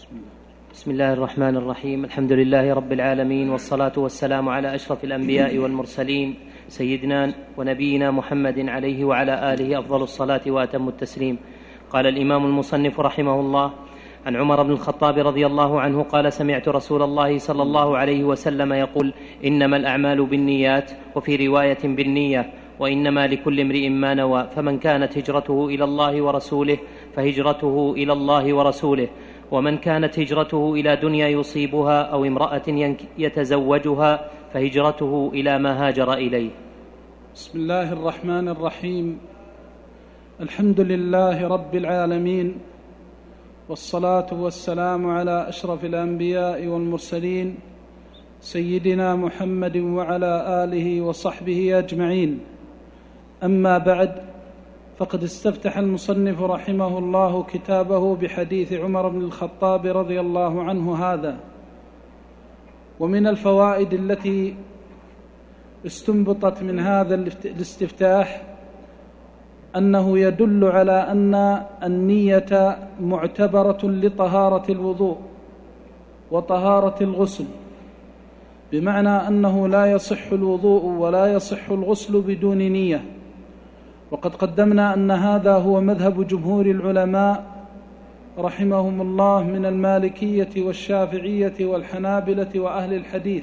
بسم الله الرحمن الرحيم. الحمد لله رب العالمين، والصلاة والسلام على أشرف الأنبياء والمرسلين سيدنا ونبينا محمد عليه وعلى آله أفضل الصلاة وأتم التسليم. قال الإمام المصنف رحمه الله: عن عمر بن الخطاب رضي الله عنه قال: سمعت رسول الله صلى الله عليه وسلم يقول: إنما الأعمال بالنيات، وفي رواية بالنية، وإنما لكل امرئ ما نوى، فمن كانت هجرته إلى الله ورسوله فهجرته إلى الله ورسوله، ومن كانت هجرته إلى دنيا يصيبها أو امرأة يتزوجها فهجرته إلى ما هاجر إليه. بسم الله الرحمن الرحيم. الحمد لله رب العالمين، والصلاة والسلام على أشرف الأنبياء والمرسلين سيدنا محمد وعلى آله وصحبه أجمعين. أما بعد، فقد استفتح المصنف رحمه الله كتابه بحديث عمر بن الخطاب رضي الله عنه هذا. ومن الفوائد التي استنبطت من هذا الاستفتاح أنه يدل على أن النية معتبرة لطهارة الوضوء وطهارة الغسل، بمعنى أنه لا يصح الوضوء ولا يصح الغسل بدون نية. وقد قدمنا أن هذا هو مذهب جمهور العلماء رحمهم الله من المالكية والشافعية والحنابلة وأهل الحديث،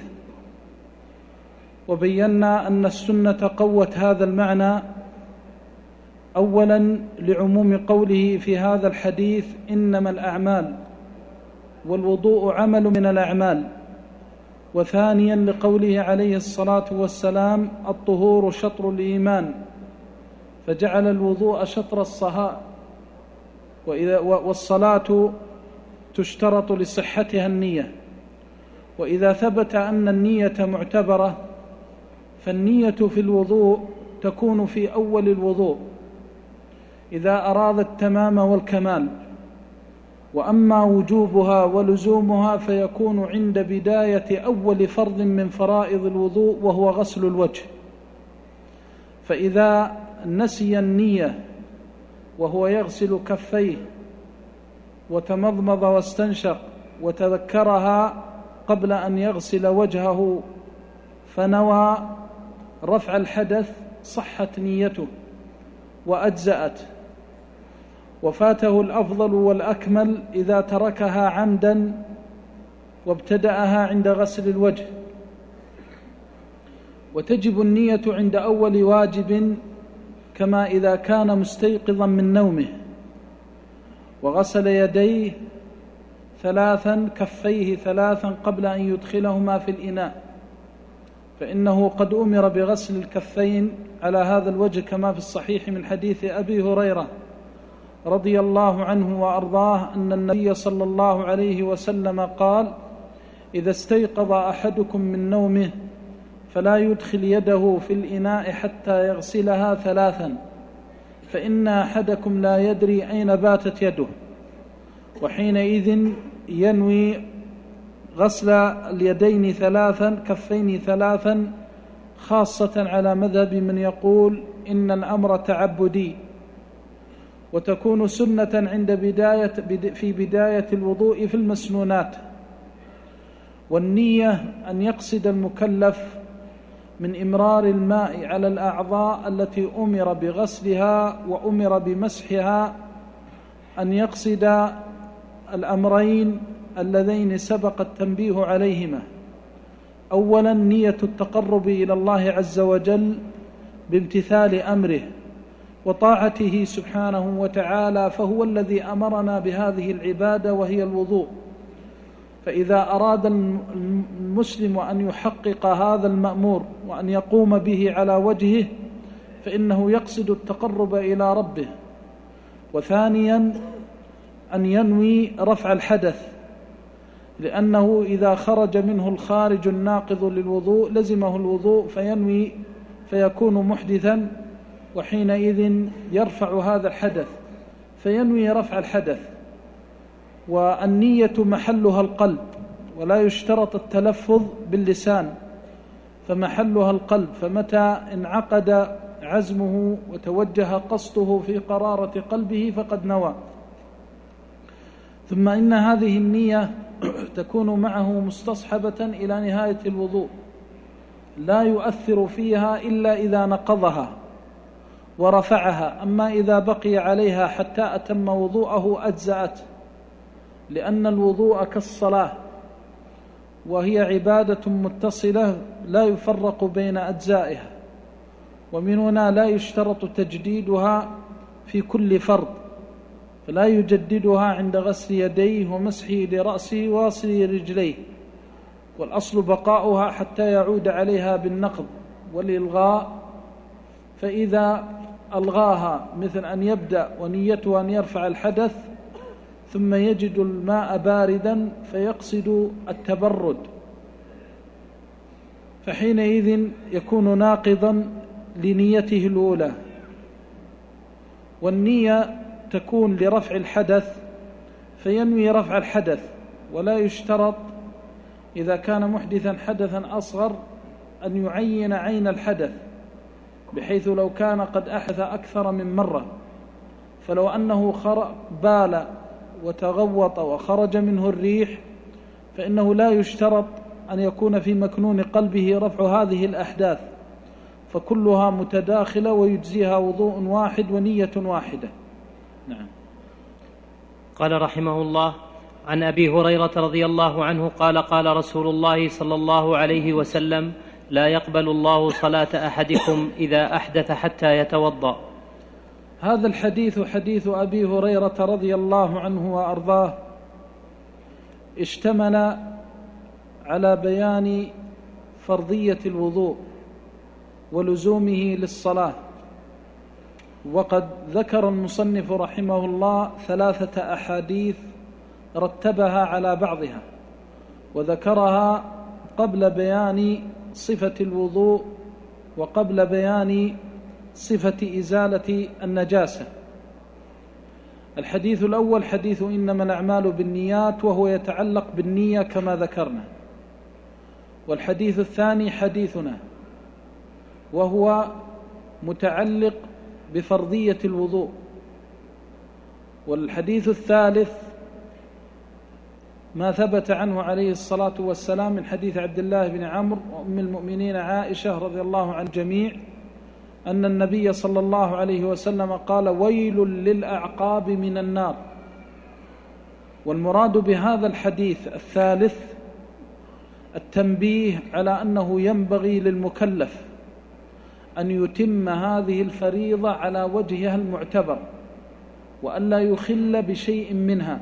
وبينا أن السنة قوت هذا المعنى أولا لعموم قوله في هذا الحديث: إنما الأعمال، والوضوء عمل من الأعمال، وثانيا لقوله عليه الصلاة والسلام: الطهور شطر الإيمان، فجعل الوضوء شطر الصلاة، والصلاة تشترط لصحتها النية. وإذا ثبت أن النية معتبرة، فالنية في الوضوء تكون في أول الوضوء إذا أراد التمام والكمال، وأما وجوبها ولزومها فيكون عند بداية أول فرض من فرائض الوضوء وهو غسل الوجه. فإذا نسي النية وهو يغسل كفيه وتمضمض واستنشق وتذكرها قبل أن يغسل وجهه فنوى رفع الحدث، صحت نيته وأجزأت، وفاته الأفضل والأكمل إذا تركها عمدا وابتدأها عند غسل الوجه. وتجب النية عند أول واجب، كما إذا كان مستيقظا من نومه وغسل يديه ثلاثا، كفيه ثلاثا قبل أن يدخلهما في الإناء، فإنه قد أمر بغسل الكفين على هذا الوجه كما في الصحيح من حديث أبي هريرة رضي الله عنه وأرضاه أن النبي صلى الله عليه وسلم قال: إذا استيقظ أحدكم من نومه فلا يدخل يده في الإناء حتى يغسلها ثلاثا، فإن أحدكم لا يدري أين باتت يده، وحينئذ ينوي غسل اليدين ثلاثا، كفين ثلاثا، خاصة على مذهب من يقول إن الأمر تعبدي، وتكون سنة في بداية الوضوء في المسنونات. والنية أن يقصد المكلف من إمرار الماء على الأعضاء التي أمر بغسلها وأمر بمسحها، أن يقصد الأمرين اللذين سبق التنبيه عليهما: أولا نية التقرب إلى الله عز وجل بامتثال أمره وطاعته سبحانه وتعالى، فهو الذي أمرنا بهذه العبادة وهي الوضوء. فإذا أراد المسلم أن يحقق هذا المأمور وأن يقوم به على وجهه فإنه يقصد التقرب إلى ربه. وثانيا أن ينوي رفع الحدث، لأنه إذا خرج منه الخارج الناقض للوضوء لزمه الوضوء فينوي فيكون محدثا، وحينئذ يرفع هذا الحدث فينوي رفع الحدث. والنية محلها القلب، ولا يشترط التلفظ باللسان، فمحلها القلب، فمتى انعقد عزمه وتوجه قصده في قرارة قلبه فقد نوى. ثم إن هذه النية تكون معه مستصحبة إلى نهاية الوضوء، لا يؤثر فيها إلا إذا نقضها ورفعها، أما إذا بقي عليها حتى أتم وضوءه أجزأت، لأن الوضوء كالصلاة وهي عبادة متصلة لا يفرق بين أجزائها، ومن هنا لا يشترط تجديدها في كل فرض، فلا يجددها عند غسل يديه ومسحه لرأسه وغسل رجليه، والأصل بقاؤها حتى يعود عليها بالنقض والإلغاء. فإذا ألغاها مثل أن يبدأ ونيته أن يرفع الحدث ثم يجد الماء باردا فيقصد التبرد، فحينئذ يكون ناقضا لنيته الأولى. والنية تكون لرفع الحدث فينوي رفع الحدث، ولا يشترط إذا كان محدثا حدثا أصغر أن يعين عين الحدث، بحيث لو كان قد أحدث أكثر من مرة، فلو أنه بال وتغوط وخرج منه الريح فإنه لا يشترط أن يكون في مكنون قلبه رفع هذه الأحداث، فكلها متداخلة ويجزيها وضوء واحد ونية واحدة. نعم. قال رحمه الله: عن أبي هريرة رضي الله عنه قال: قال رسول الله صلى الله عليه وسلم: لا يقبل الله صلاة أحدكم إذا أحدث حتى يتوضأ. هذا الحديث حديث أبي هريرة رضي الله عنه وأرضاه، اشتمل على بيان فرضية الوضوء ولزومه للصلاة، وقد ذكر المصنف رحمه الله 3 أحاديث رتبها على بعضها، وذكرها قبل بيان صفة الوضوء وقبل بيان صفة إزالة النجاسة. الحديث الأول حديث إنما الأعمال بالنيات، وهو يتعلق بالنية كما ذكرنا. والحديث الثاني حديثنا، وهو متعلق بفرضية الوضوء. والحديث الثالث ما ثبت عنه عليه الصلاة والسلام من حديث عبد الله بن عمرو وأم المؤمنين عائشة رضي الله عن الجميع أن النبي صلى الله عليه وسلم قال: ويل للأعقاب من النار. والمراد بهذا الحديث الثالث التنبيه على أنه ينبغي للمكلف أن يتم هذه الفريضة على وجهها المعتبر، وألا يخل بشيء منها،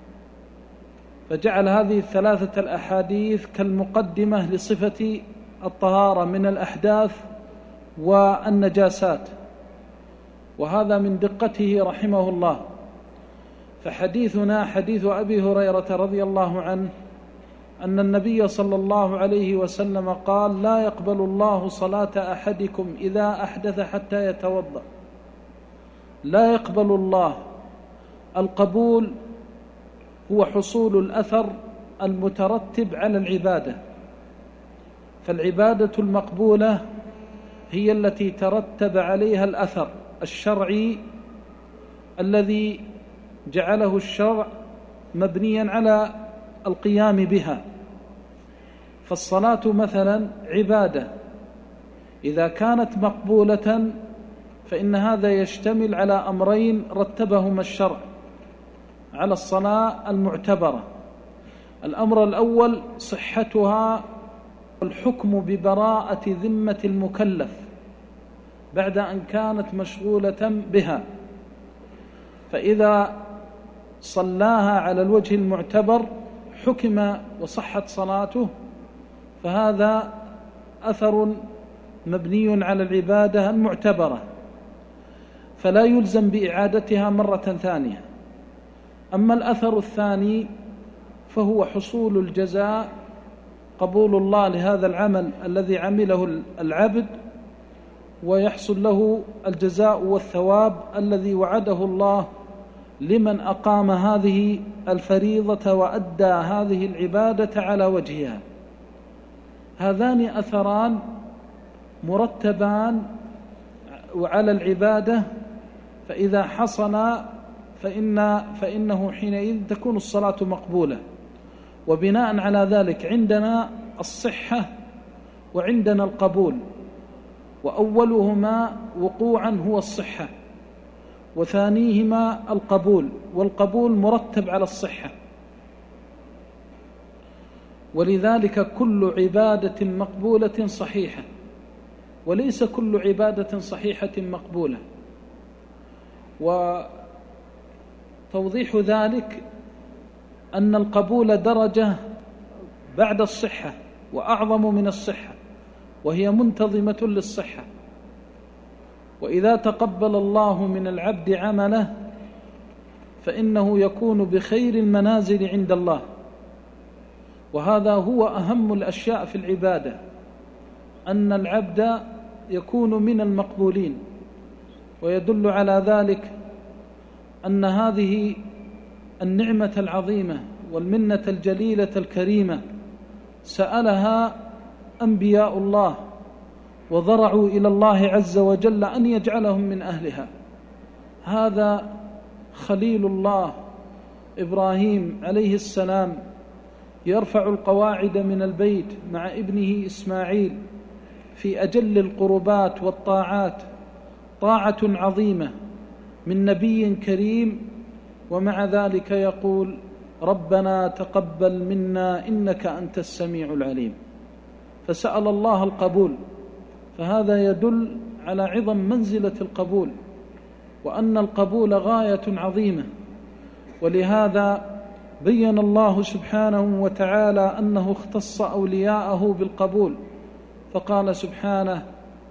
فجعل هذه 3 الأحاديث كالمقدمة لصفة الطهارة من الأحداث والنجاسات، وهذا من دقته رحمه الله. فحديثنا حديث أبي هريرة رضي الله عنه أن النبي صلى الله عليه وسلم قال: لا يقبل الله صلاة أحدكم إذا أحدث حتى يتوضأ. لا يقبل الله، القبول هو حصول الأثر المترتب على العبادة، فالعبادة المقبولة هي التي ترتب عليها الأثر الشرعي الذي جعله الشرع مبنيا على القيام بها. فالصلاة مثلا عبادة، إذا كانت مقبولة فإن هذا يشتمل على أمرين رتبهما الشرع على الصلاة المعتبرة. الأمر الأول صحتها والحكم ببراءة ذمة المكلف بعد أن كانت مشغولة بها، فإذا صلاها على الوجه المعتبر حكم وصحت صلاته، فهذا أثر مبني على العبادة المعتبرة، فلا يلزم بإعادتها مرة ثانية. أما الأثر الثاني فهو حصول الجزاء، قبول الله لهذا العمل الذي عمله العبد، ويحصل له الجزاء والثواب الذي وعده الله لمن أقام هذه الفريضة وأدى هذه العبادة على وجهها. هذان أثران مرتبان على العبادة، فإذا حصل فإنه حينئذ تكون الصلاة مقبولة. وبناء على ذلك عندنا الصحة وعندنا القبول، وأولهما وقوعا هو الصحة، وثانيهما القبول، والقبول مرتب على الصحة. ولذلك كل عبادة مقبولة صحيحة، وليس كل عبادة صحيحة مقبولة. وتوضيح ذلك أن القبول درجة بعد الصحة وأعظم من الصحة، وهي منتظمة للصحة. وإذا تقبل الله من العبد عمله فإنه يكون بخير المنازل عند الله، وهذا هو أهم الأشياء في العبادة، أن العبد يكون من المقبولين. ويدل على ذلك أن هذه النعمة العظيمة والمنة الجليلة الكريمة سألها أنبياء الله وضرعوا إلى الله عز وجل أن يجعلهم من أهلها. هذا خليل الله إبراهيم عليه السلام يرفع القواعد من البيت مع ابنه إسماعيل في أجل القربات والطاعات، طاعة عظيمة من نبي كريم، ومع ذلك يقول ربنا تقبل منا إنك أنت السميع العليم، فسأل الله القبول. فهذا يدل على عظم منزلة القبول، وأن القبول غاية عظيمة. ولهذا بين الله سبحانه وتعالى أنه اختص أولياءه بالقبول، فقال سبحانه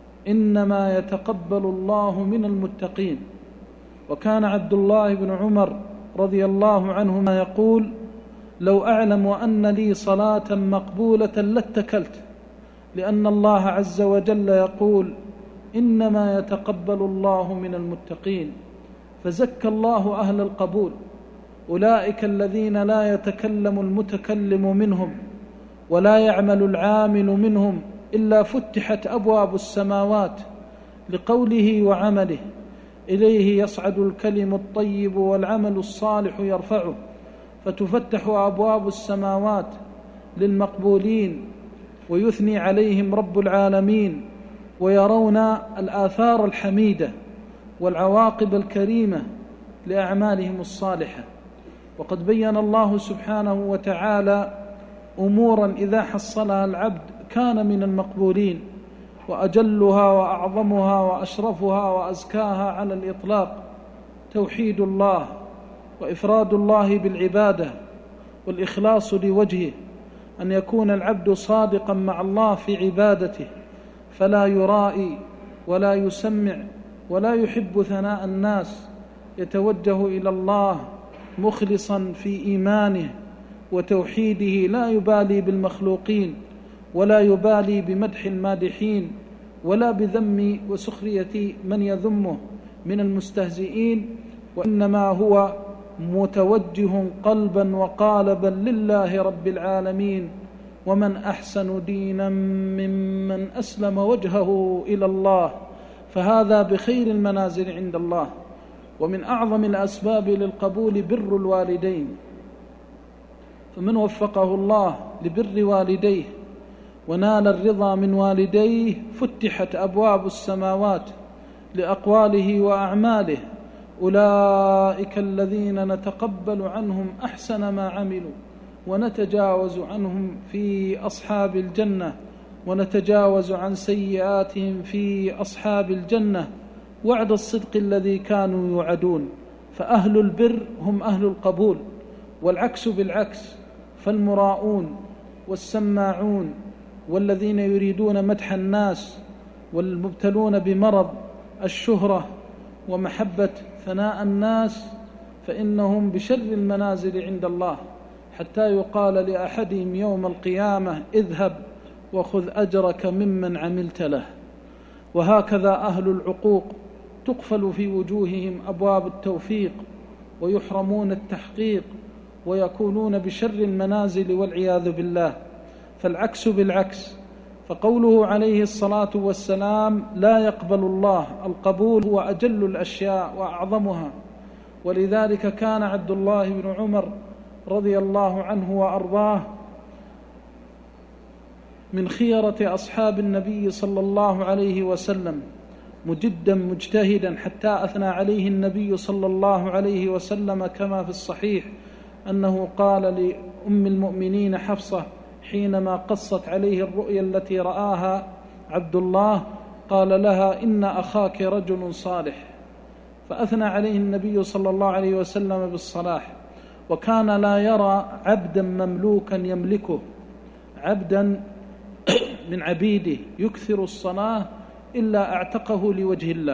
إنما يتقبل الله من المتقين. وكان عبد الله بن عمر رضي الله عنهما يقول لو أعلم أن لي صلاة مقبولة لاتكلت، لأن الله عز وجل يقول إنما يتقبل الله من المتقين، فزكى الله أهل القبول. أولئك الذين لا يتكلم المتكلم منهم ولا يعمل العامل منهم إلا فتحت أبواب السماوات لقوله وعمله، إليه يصعد الكلم الطيب والعمل الصالح يرفعه، فتفتح أبواب السماوات للمقبولين ويثني عليهم رب العالمين، ويرون الآثار الحميدة والعواقب الكريمة لأعمالهم الصالحة. وقد بين الله سبحانه وتعالى أمورا إذا حصلها العبد كان من المقبولين، وأجلها وأعظمها وأشرفها وأزكاها على الإطلاق توحيد الله وإفراد الله بالعبادة والإخلاص لوجهه، أن يكون العبد صادقا مع الله في عبادته، فلا يرائي ولا يسمع ولا يحب ثناء الناس، يتوجه إلى الله مخلصا في إيمانه وتوحيده، لا يبالي بالمخلوقين ولا يبالي بمدح المادحين ولا بذم وسخرية من يذمه من المستهزئين، وإنما هو متوجه قلبا وقالبا لله رب العالمين. ومن أحسن دينا ممن أسلم وجهه إلى الله، فهذا بخير المنازل عند الله. ومن أعظم الأسباب للقبول بر الوالدين، فمن وفقه الله لبر والديه ونال الرضا من والديه فتحت أبواب السماوات لأقواله وأعماله. أولئك الذين نتقبل عنهم أحسن ما عملوا ونتجاوز عنهم في أصحاب الجنة، ونتجاوز عن سيئاتهم في أصحاب الجنة، وعد الصدق الذي كانوا يوعدون. فأهل البر هم أهل القبول، والعكس بالعكس، فالمراؤون والسماعون والذين يريدون مدح الناس والمبتلون بمرض الشهرة ومحبة ثناء الناس فإنهم بشر المنازل عند الله، حتى يقال لأحدهم يوم القيامة اذهب وخذ أجرك ممن عملت له. وهكذا أهل العقوق تقفل في وجوههم أبواب التوفيق ويحرمون التحقيق ويكونون بشر المنازل والعياذ بالله. فالعكس بالعكس، فقوله عليه الصلاة والسلام لا يقبل الله، القبول هو أجل الأشياء وأعظمها، ولذلك كان عبد الله بن عمر رضي الله عنه وأرضاه من خيرة أصحاب النبي صلى الله عليه وسلم، مجدا مجتهدا، حتى أثنى عليه النبي صلى الله عليه وسلم كما في الصحيح أنه قال لأم المؤمنين حفصة حينما قصت عليه الرؤيا التي رآها عبد الله، قال لها: إن أخاك رجل صالح. فأثنى عليه النبي صلى الله عليه وسلم بالصلاح. وكان لا يرى عبدا مملوكا يملكه، عبدا من عبيده يكثر الصلاة إلا اعتقه لوجه الله.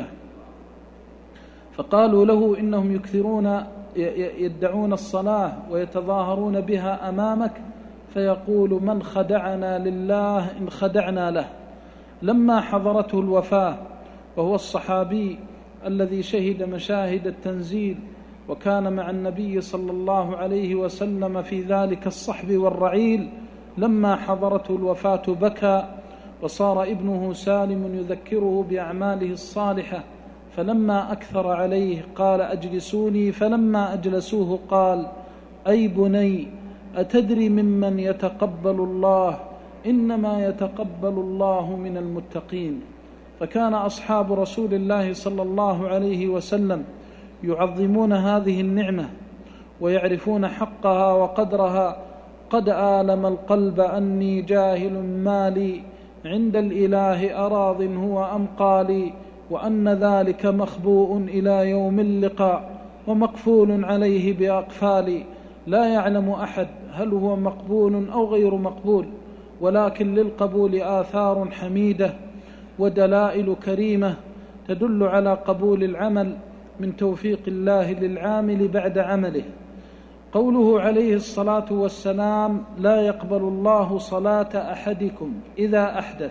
فقالوا له: إنهم يكثرون يدعون الصلاة ويتظاهرون بها أمامك، فيقول: من خدعنا لله إن خدعنا له. لما حضرته الوفاة، وهو الصحابي الذي شهد مشاهد التنزيل وكان مع النبي صلى الله عليه وسلم في ذلك الصحب والرعيل، لما حضرته الوفاة بكى، وصار ابنه سالم يذكره بأعماله الصالحة، فلما أكثر عليه قال: أجلسوني. فلما أجلسوه قال: أي بني، أتدري ممن يتقبل الله؟ إنما يتقبل الله من المتقين. فكان أصحاب رسول الله صلى الله عليه وسلم يعظمون هذه النعمة ويعرفون حقها وقدرها. قد آلم القلب أني جاهل مالي، عند الإله أراض هو أم قالي، وأن ذلك مخبوء إلى يوم اللقاء ومقفول عليه بأقفالي. لا يعلم أحد هل هو مقبول أو غير مقبول، ولكن للقبول آثار حميدة ودلائل كريمة تدل على قبول العمل من توفيق الله للعامل بعد عمله. قوله عليه الصلاة والسلام: لا يقبل الله صلاة أحدكم إذا أحدث.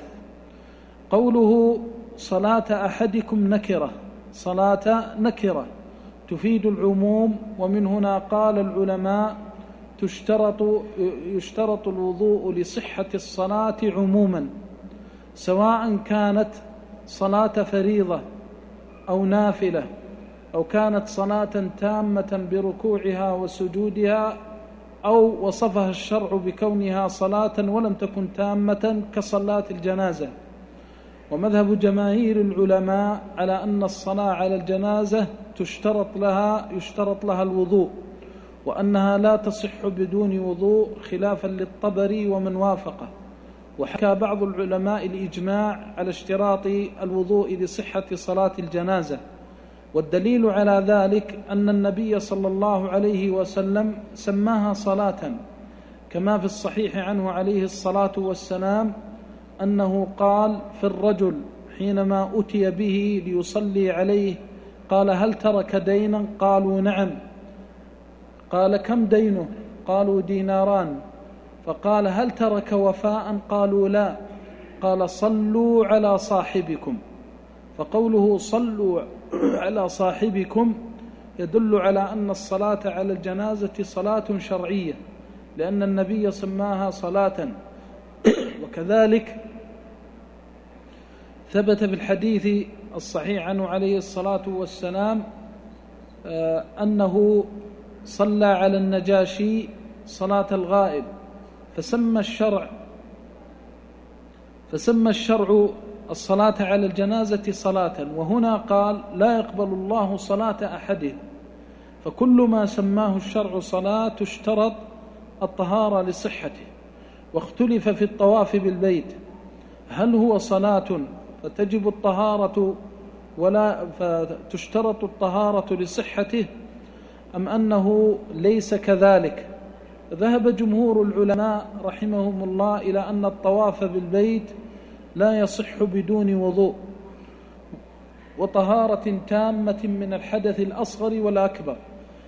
قوله صلاة أحدكم نكرة، صلاة نكرة تفيد العموم، ومن هنا قال العلماء: يشترط الوضوء لصحة الصلاة عموما، سواء كانت صلاة فريضة أو نافلة، أو كانت صلاة تامة بركوعها وسجودها، أو وصفها الشرع بكونها صلاة ولم تكن تامة كصلاة الجنازة. ومذهب جماهير العلماء على أن الصلاة على الجنازة يشترط لها الوضوء، وأنها لا تصح بدون وضوء، خلافا للطبري ومن وافقه. وحكى بعض العلماء الإجماع على اشتراط الوضوء لصحة صلاة الجنازة، والدليل على ذلك أن النبي صلى الله عليه وسلم سماها صلاة، كما في الصحيح عنه عليه الصلاة والسلام أنه قال في الرجل حينما أتي به ليصلي عليه، قال: هل ترك دينا؟ قالوا: نعم. قال: كم دينه؟ قالوا: ديناران. فقال: هل ترك وفاء؟ قالوا: لا. قال: صلوا على صاحبكم. فقوله صلوا على صاحبكم يدل على أن الصلاة على الجنازة صلاة شرعية، لأن النبي سماها صلاة. وكذلك ثبت في الحديث الصحيح عنه عليه الصلاة والسلام أنه صلى على النجاشي صلاة الغائب، فسمى الشرع الصلاة على الجنازة صلاة. وهنا قال: لا يقبل الله صلاة أحده. فكل ما سماه الشرع صلاة تشترط الطهارة لصحته. واختلف في الطواف بالبيت، هل هو صلاة فتجب الطهارة فتشترط الطهارة لصحته، أم أنه ليس كذلك؟ ذهب جمهور العلماء رحمهم الله إلى أن الطواف بالبيت لا يصح بدون وضوء وطهارة تامة من الحدث الأصغر والأكبر.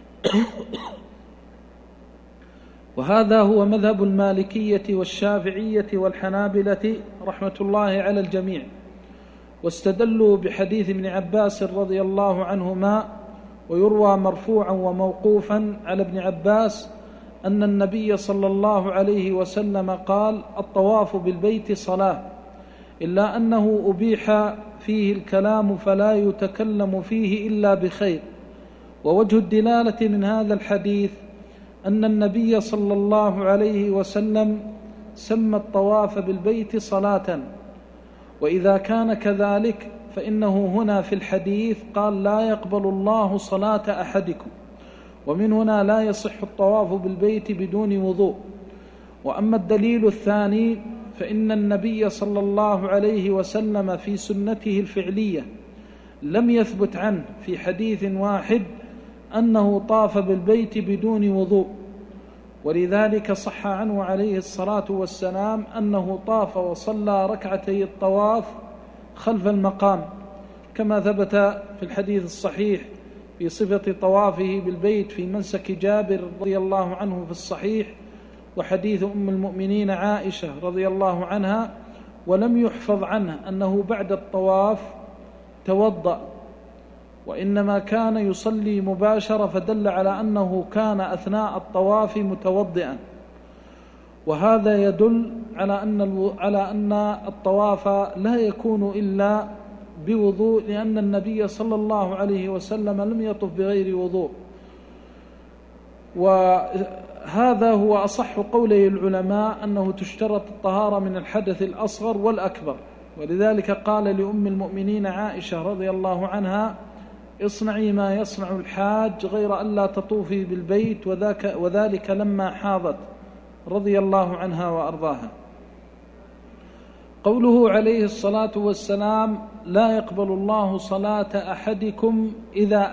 وهذا هو مذهب المالكية والشافعية والحنابلة رحمة الله على الجميع. واستدلوا بحديث ابن عباس رضي الله عنهما، ويروى مرفوعا وموقوفا على ابن عباس أن النبي صلى الله عليه وسلم قال: الطواف بالبيت صلاة، إلا أنه أبيح فيه الكلام فلا يتكلم فيه إلا بخير، ووجه الدلالة من هذا الحديث أن النبي صلى الله عليه وسلم سمى الطواف بالبيت صلاة، وإذا كان كذلك فإنه هنا في الحديث قال لا يقبل الله صلاة أحدكم، ومن هنا لا يصح الطواف بالبيت بدون وضوء. وأما الدليل الثاني فإن النبي صلى الله عليه وسلم في سنته الفعلية لم يثبت عنه في حديث واحد أنه طاف بالبيت بدون وضوء، ولذلك صح عنه عليه الصلاة والسلام أنه طاف وصلى ركعتي الطواف خلف المقام، كما ثبت في الحديث الصحيح في صفة طوافه بالبيت في منسك جابر رضي الله عنه في الصحيح، وحديث أم المؤمنين عائشة رضي الله عنها. ولم يحفظ عنه أنه بعد الطواف توضأ، وإنما كان يصلي مباشرة، فدل على أنه كان أثناء الطواف متوضئا، وهذا يدل على أن الطواف لا يكون إلا بوضوء، لأن النبي صلى الله عليه وسلم لم يطف بغير وضوء. وهذا هو أصح قولي العلماء أنه تشترط الطهارة من الحدث الأصغر والأكبر، ولذلك قال لأم المؤمنين عائشة رضي الله عنها اصنعي ما يصنع الحاج غير ألا تطوفي بالبيت، وذلك لما حاضت رضي الله عنها وأرضاها. قوله عليه الصلاة والسلام لا يقبل الله صلاة أحدكم إذا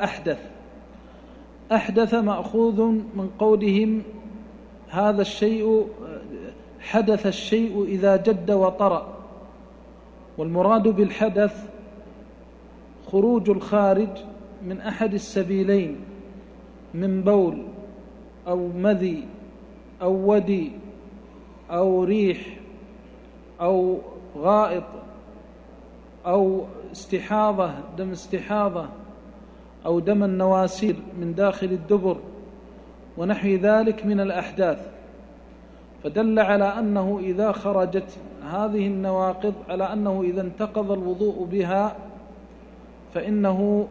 أحدث مأخوذ من قولهم هذا الشيء حدث الشيء إذا جد وطرأ، والمراد بالحدث خروج الخارج من أحد السبيلين من بول أو مذي أو ودي أو ريح أو غائط أو استحاضة دم استحاضة أو دم النواسير من داخل الدبر ونحو ذلك من الأحداث، فدل على أنه إذا خرجت هذه النواقض على أنه إذا انتقض الوضوء بها فإنه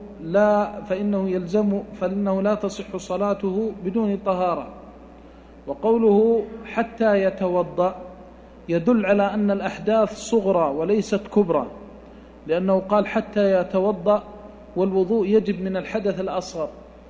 لا تصح صلاته بدون طهارة. وقوله حتى يتوضأ يدل على أن الأحداث صغرى وليست كبرى، لأنه قال حتى يتوضأ والوضوء يجب من الحدث الأصغر.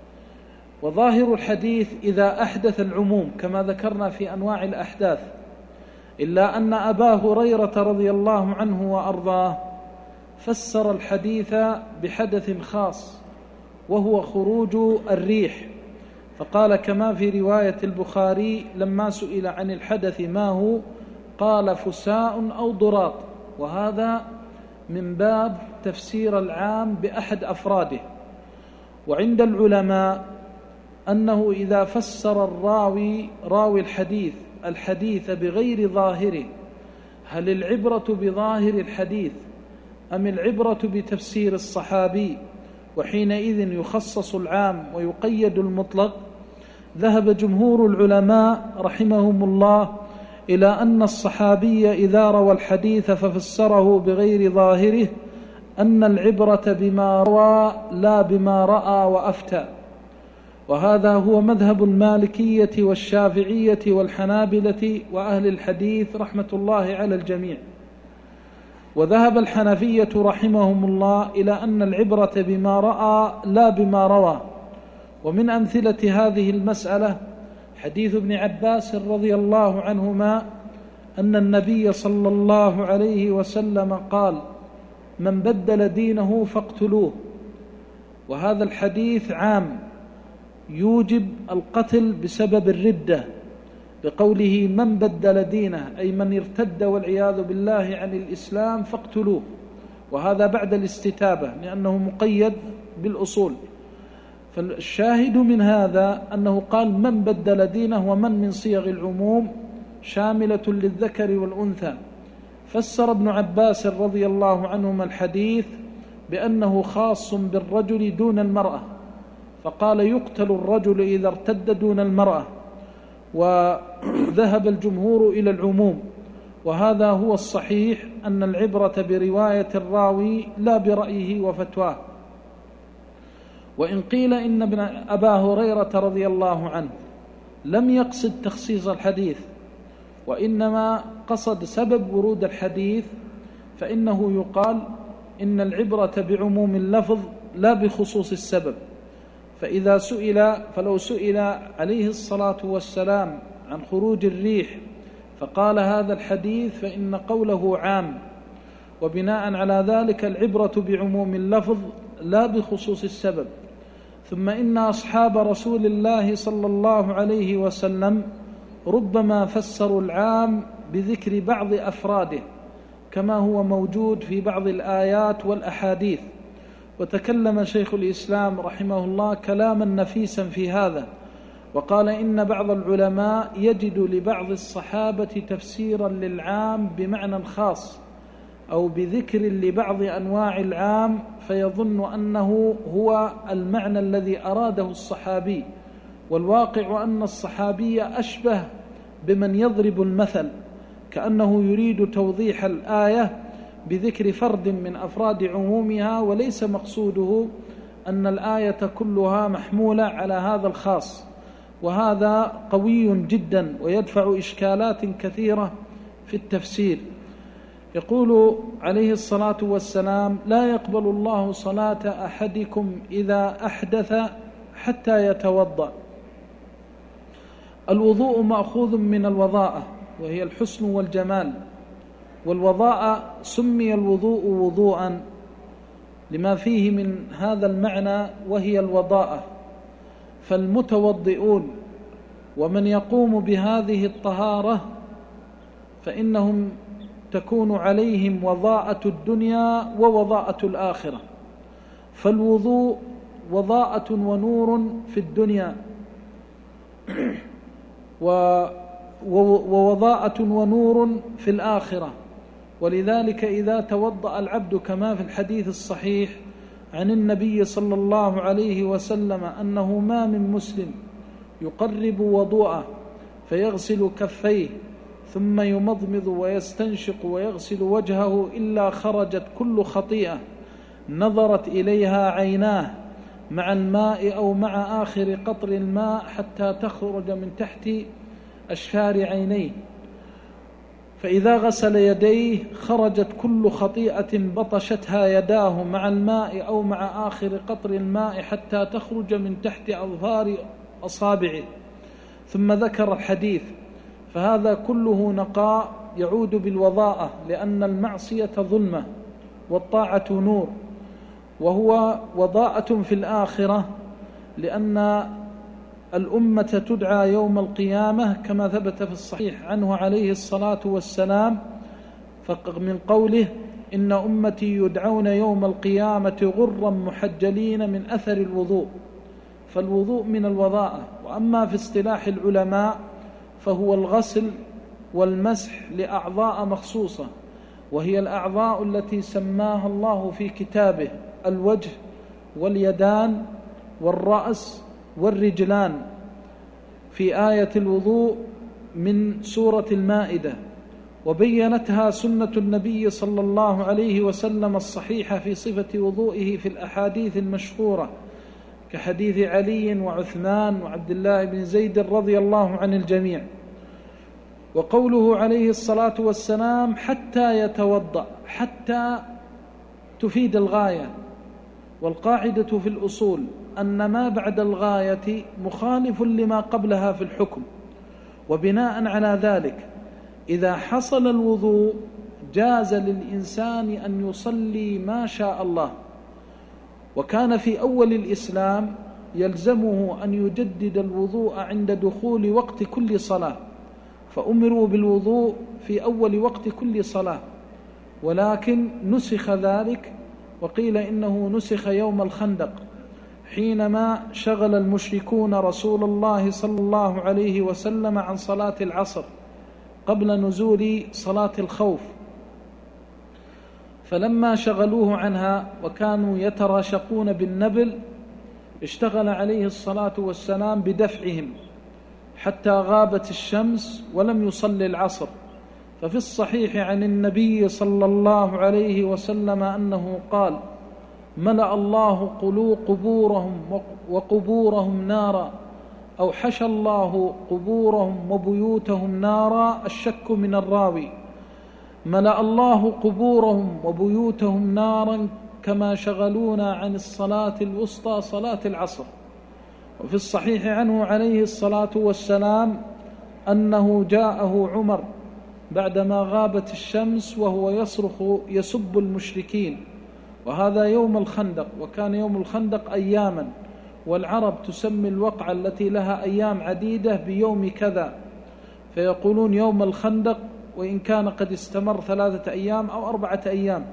وظاهر الحديث إذا أحدث العموم كما ذكرنا في أنواع الأحداث، إلا أن أبا هريرة رضي الله عنه وأرضاه فسر الحديث بحدث خاص وهو خروج الريح، فقال كما في رواية البخاري لما سئل عن الحدث ما هو قال فساء أو ضراط، وهذا من باب تفسير العام بأحد أفراده. وعند العلماء أنه إذا فسر راوي الحديث بغير ظاهره، هل العبرة بظاهر الحديث أم العبرة بتفسير الصحابي؟ وحينئذ يخصص العام ويقيد المطلق. ذهب جمهور العلماء رحمهم الله إلى أن الصحابي إذا روى الحديث ففسره بغير ظاهره أن العبرة بما روى لا بما رأى وأفتى، وهذا هو مذهب المالكية والشافعية والحنابلة وأهل الحديث رحمة الله على الجميع. وذهب الحنفية رحمهم الله إلى أن العبرة بما رأى لا بما روى. ومن أمثلة هذه المسألة حديث ابن عباس رضي الله عنهما أن النبي صلى الله عليه وسلم قال من بدل دينه فاقتلوه، وهذا الحديث عام يوجب القتل بسبب الردة، بقوله من بدل دينه أي من ارتد والعياذ بالله عن الإسلام فاقتلوه، وهذا بعد الاستتابة لأنه مقيد بالأصول. فالشاهد من هذا أنه قال من بدل دينه، ومن من صيغ العموم شاملة للذكر والأنثى. فسر ابن عباس رضي الله عنهما الحديث بأنه خاص بالرجل دون المرأة، فقال يقتل الرجل إذا ارتد دون المرأة. وذهب الجمهور إلى العموم، وهذا هو الصحيح أن العبرة برواية الراوي لا برأيه وفتواه. وإن قيل إن أبا هريرة رضي الله عنه لم يقصد تخصيص الحديث وإنما قصد سبب ورود الحديث، فإنه يقال إن العبرة بعموم اللفظ لا بخصوص السبب. فلو سئل عليه الصلاة والسلام عن خروج الريح فقال هذا الحديث فإن قوله عام، وبناء على ذلك العبرة بعموم اللفظ لا بخصوص السبب. ثم إن أصحاب رسول الله صلى الله عليه وسلم ربما فسروا العام بذكر بعض أفراده كما هو موجود في بعض الآيات والأحاديث. وتكلم شيخ الإسلام رحمه الله كلاما نفيسا في هذا، وقال إن بعض العلماء يجد لبعض الصحابة تفسيرا للعام بمعنى خاص أو بذكر لبعض أنواع العام فيظن أنه هو المعنى الذي أراده الصحابي، والواقع أن الصحابي أشبه بمن يضرب المثل، كأنه يريد توضيح الآية بذكر فرد من أفراد عمومها، وليس مقصوده أن الآية كلها محمولة على هذا الخاص، وهذا قوي جدا ويدفع إشكالات كثيرة في التفسير. يقول عليه الصلاة والسلام: لا يقبل الله صلاة أحدكم إذا أحدث حتى يتوضأ. الوضوء مأخوذ من الوضاءة وهي الحسن والجمال، والوضاءة سمي الوضوء وضوءا لما فيه من هذا المعنى وهي الوضاءة. فالمتوضئون ومن يقوم بهذه الطهارة فإنهم تكون عليهم وضاءة الدنيا ووضاءة الآخرة. فالوضوء وضاءة ونور في الدنيا ووضاءة ونور في الآخرة. ولذلك إذا توضأ العبد كما في الحديث الصحيح عن النبي صلى الله عليه وسلم أنه ما من مسلم يقرب وضوءه فيغسل كفيه ثم يمضمض ويستنشق ويغسل وجهه إلا خرجت كل خطيئة نظرت إليها عيناه مع الماء أو مع آخر قطر الماء حتى تخرج من تحت أشفار عينيه. فإذا غسل يديه خرجت كل خطيئة بطشتها يداه مع الماء أو مع آخر قطر الماء حتى تخرج من تحت أظفار أصابعه. ثم ذكر الحديث، فهذا كله نقاء يعود بالوضاءة، لأن المعصية ظلمة والطاعة نور، وهو وضاءة في الآخرة، لأن الأمة تدعى يوم القيامة كما ثبت في الصحيح عنه عليه الصلاة والسلام من قوله: إن أمتي يدعون يوم القيامة غرا محجلين من أثر الوضوء. فالوضوء من الوضاءة. وأما في اصطلاح العلماء فهو الغسل والمسح لأعضاء مخصوصة، وهي الأعضاء التي سماها الله في كتابه: الوجه واليدان والرأس والرجلان، في آية الوضوء من سورة المائدة. وبينتها سنة النبي صلى الله عليه وسلم الصحيحة في صفة وضوئه في الأحاديث المشهورة، كحديث علي وعثمان وعبد الله بن زيد رضي الله عن الجميع. وقوله عليه الصلاة والسلام: حتى يتوضأ، حتى تفيد الغاية. والقاعدة في الأصول أن ما بعد الغاية مخالف لما قبلها في الحكم، وبناء على ذلك إذا حصل الوضوء جاز للإنسان أن يصلي ما شاء الله. وكان في أول الإسلام يلزمه أن يجدد الوضوء عند دخول وقت كل صلاة، فأمروا بالوضوء في أول وقت كل صلاة، ولكن نسخ ذلك، وقيل إنه نسخ يوم الخندق حينما شغل المشركون رسول الله صلى الله عليه وسلم عن صلاة العصر قبل نزول صلاة الخوف، فلما شغلوه عنها وكانوا يتراشقون بالنبل اشتغل عليه الصلاة والسلام بدفعهم حتى غابت الشمس ولم يصلي العصر. ففي الصحيح عن النبي صلى الله عليه وسلم أنه قال: ملأ الله قبورهم وقبورهم نارا، أو حشى الله قبورهم وبيوتهم نارا، الشك من الراوي. ملأ الله قبورهم وبيوتهم نارا كما شغلونا عن الصلاة الوسطى صلاة العصر. وفي الصحيح عنه عليه الصلاة والسلام أنه جاءه عمر بعدما غابت الشمس وهو يصرخ يسب المشركين، وهذا يوم الخندق، وكان يوم الخندق أياما، والعرب تسمي الوقعة التي لها أيام عديدة بيوم كذا، فيقولون يوم الخندق وإن كان قد استمر 3 أيام أو 4 أيام.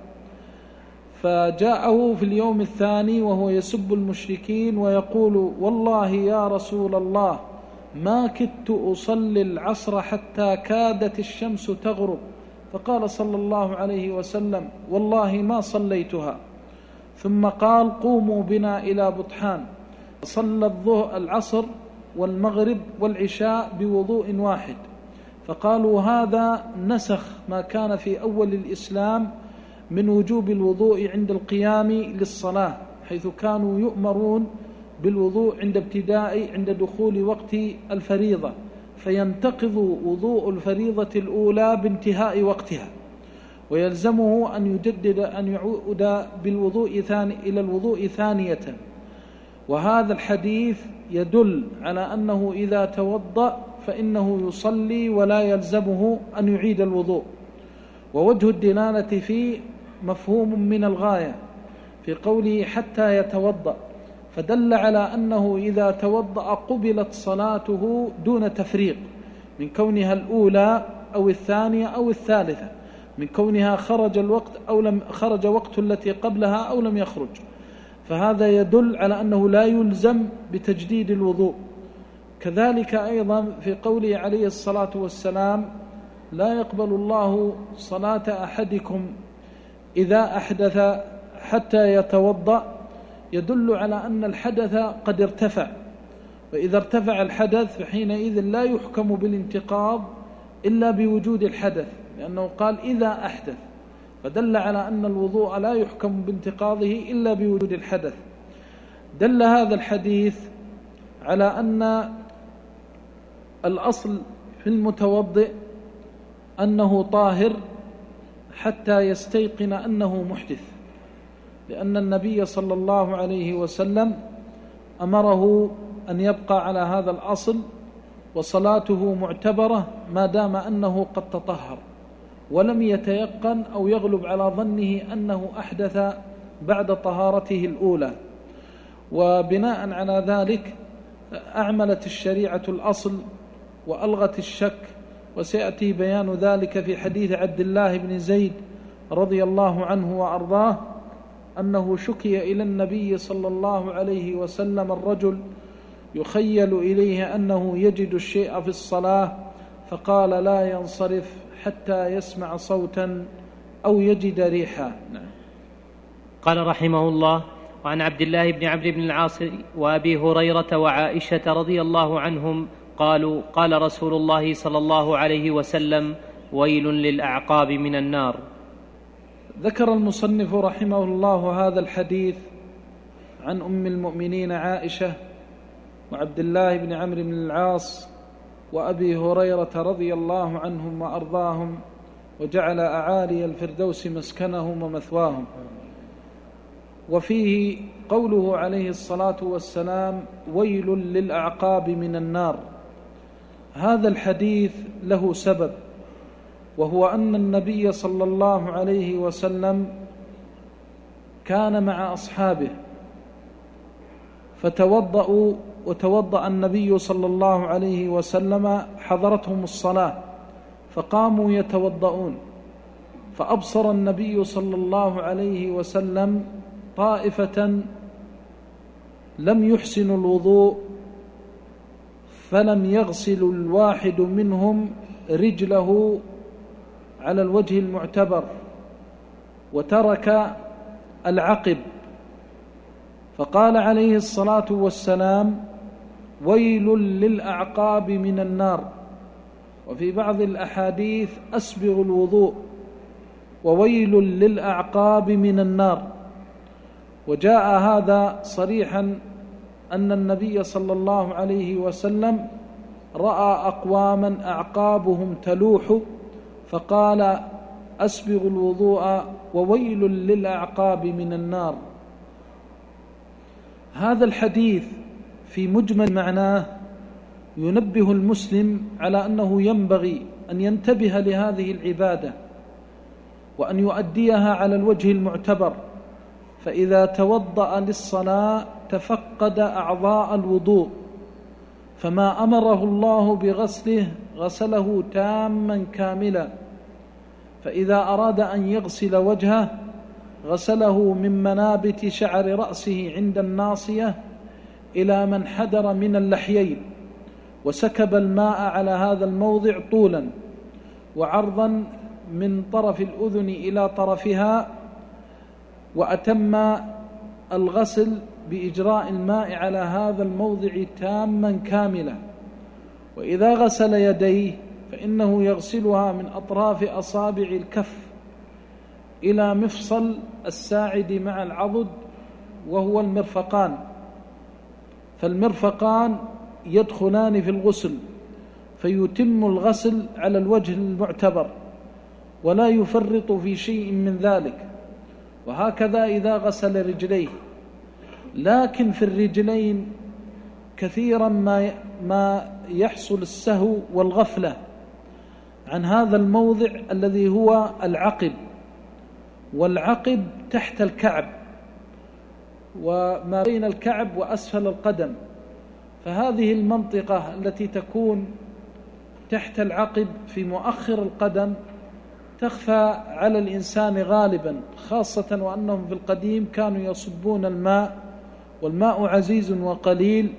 فجاءه في اليوم الثاني وهو يسب المشركين ويقول: والله يا رسول الله ما كدت أصلي العصر حتى كادت الشمس تغرب. فقال صلى الله عليه وسلم: والله ما صليتها. ثم قال: قوموا بنا إلى بطحان. صلى العصر والمغرب والعشاء بوضوء واحد. فقالوا: هذا نسخ ما كان في أول الإسلام من وجوب الوضوء عند القيام للصلاة، حيث كانوا يؤمرون بالوضوء عند دخول وقت الفريضة، فينتقض وضوء الفريضة الأولى بانتهاء وقتها، ويلزمه أن يعود إلى الوضوء ثانية. وهذا الحديث يدل على أنه إذا توضأ فإنه يصلي ولا يلزمه أن يعيد الوضوء. ووجه الدلالة فيه مفهوم من الغاية في قوله حتى يتوضأ، فدل على أنه إذا توضأ قبلت صلاته دون تفريق، من كونها الأولى أو الثانية أو الثالثة، من كونها خرج وقت التي قبلها أو لم يخرج. فهذا يدل على أنه لا يلزم بتجديد الوضوء. كذلك أيضا في قوله عليه الصلاة والسلام: لا يقبل الله صلاة أحدكم إذا أحدث حتى يتوضأ، يدل على أن الحدث قد ارتفع، وإذا ارتفع الحدث فحينئذ لا يحكم بالانتقاض إلا بوجود الحدث، لأنه قال إذا أحدث، فدل على أن الوضوء لا يحكم بانتقاضه إلا بوجود الحدث. دل هذا الحديث على أن الأصل في المتوضئ أنه طاهر حتى يستيقن أنه محدث، لأن النبي صلى الله عليه وسلم أمره أن يبقى على هذا الأصل، وصلاته معتبرة ما دام أنه قد تطهر ولم يتيقن أو يغلب على ظنه أنه أحدث بعد طهارته الأولى. وبناء على ذلك أعملت الشريعة الأصل وألغت الشك، وسيأتي بيان ذلك في حديث عبد الله بن زيد رضي الله عنه وأرضاه أنه شكي إلى النبي صلى الله عليه وسلم الرجل يخيل إليه أنه يجد الشيء في الصلاة، فقال: لا ينصرف حتى يسمع صوتا أو يجد ريحا. قال رحمه الله: وعن عبد الله بن عمرو بن العاص وأبي هريرة وعائشة رضي الله عنهم قالوا: قال رسول الله صلى الله عليه وسلم: ويل للأعقاب من النار. ذكر المصنف رحمه الله هذا الحديث عن أم المؤمنين عائشة وعبد الله بن عمرو بن العاص وأبي هريرة رضي الله عنهم وأرضاهم، وجعل أعالي الفردوس مسكنهم ومثواهم. وفيه قوله عليه الصلاة والسلام: ويل للأعقاب من النار. هذا الحديث له سبب، وهو أن النبي صلى الله عليه وسلم كان مع أصحابه فتوضأوا، وتوضأ النبي صلى الله عليه وسلم، حضرتهم الصلاة فقاموا يتوضؤون، فأبصر النبي صلى الله عليه وسلم طائفة لم يحسنوا الوضوء، فلم يغسل الواحد منهم رجله على الوجه المعتبر وترك العقب، فقال عليه الصلاة والسلام: ويل للأعقاب من النار. وفي بعض الأحاديث: أسبغ الوضوء، وويل للأعقاب من النار. وجاء هذا صريحا أن النبي صلى الله عليه وسلم رأى أقواما أعقابهم تلوح فقال: أسبغ الوضوء وويل للأعقاب من النار. هذا الحديث في مجمل معناه ينبه المسلم على أنه ينبغي أن ينتبه لهذه العبادة وأن يؤديها على الوجه المعتبر، فإذا توضأ للصلاة تفقد أعضاء الوضوء، فما أمره الله بغسله غسله تاما كاملا، فإذا أراد أن يغسل وجهه غسله من منابت شعر رأسه عند الناصية إلى من حدر من اللحيين، وسكب الماء على هذا الموضع طولا وعرضا من طرف الأذن إلى طرفها، وأتم الغسل بإجراء الماء على هذا الموضع تاما كاملا. وإذا غسل يديه فإنه يغسلها من أطراف أصابع الكف إلى مفصل الساعد مع العضد وهو المرفقان، فالمرفقان يدخلان في الغسل، فيتم الغسل على الوجه المعتبر ولا يفرط في شيء من ذلك. وهكذا إذا غسل رجليه، لكن في الرجلين كثيرا ما يحصل السهو والغفلة عن هذا الموضع الذي هو العقب، والعقب تحت الكعب وما بين الكعب وأسفل القدم، فهذه المنطقة التي تكون تحت العقب في مؤخر القدم تخفى على الإنسان غالبا، خاصة وأنهم في القديم كانوا يصبون الماء والماء عزيز وقليل،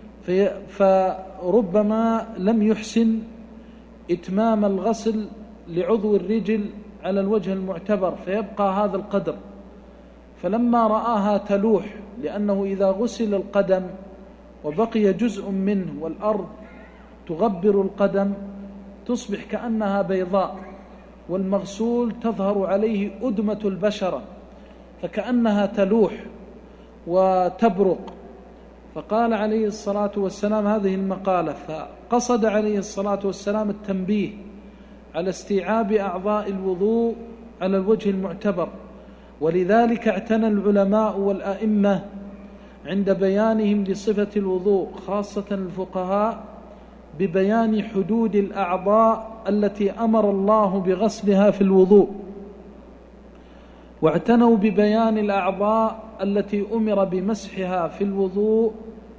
فربما لم يحسن إتمام الغسل لعضو الرجل على الوجه المعتبر فيبقى هذا القدر. فلما رآها تلوح، لأنه إذا غسل القدم وبقي جزء منه والأرض تغبر القدم تصبح كأنها بيضاء، والمغسول تظهر عليه أدمة البشرة فكأنها تلوح وتبرق. فقال عليه الصلاة والسلام هذه المقالة، فقصد عليه الصلاة والسلام التنبيه على استيعاب أعضاء الوضوء على الوجه المعتبر، ولذلك اعتنى العلماء والأئمة عند بيانهم لصفة الوضوء خاصة الفقهاء ببيان حدود الأعضاء التي أمر الله بغسلها في الوضوء، واعتنوا ببيان الأعضاء التي أمر بمسحها في الوضوء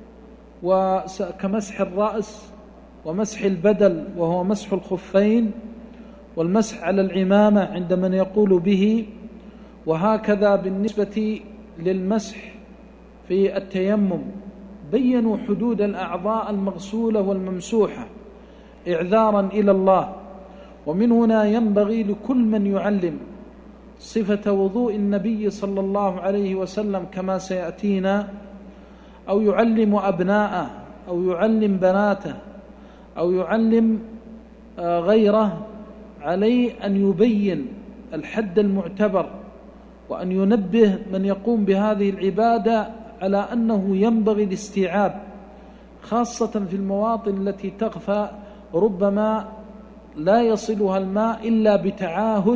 كمسح الرأس ومسح البدل وهو مسح الخفين والمسح على العمامة عند من يقول به، وهكذا بالنسبة للمسح في التيمم بينوا حدود الأعضاء المغسولة والممسوحة إعذارا إلى الله. ومن هنا ينبغي لكل من يعلم صفة وضوء النبي صلى الله عليه وسلم كما سيأتينا، أو يعلم أبناءه أو يعلم بناته أو يعلم غيره، عليه أن يبين الحد المعتبر وأن ينبه من يقوم بهذه العبادة على أنه ينبغي الاستيعاب، خاصة في المواطن التي تغفى ربما لا يصلها الماء إلا بتعاهد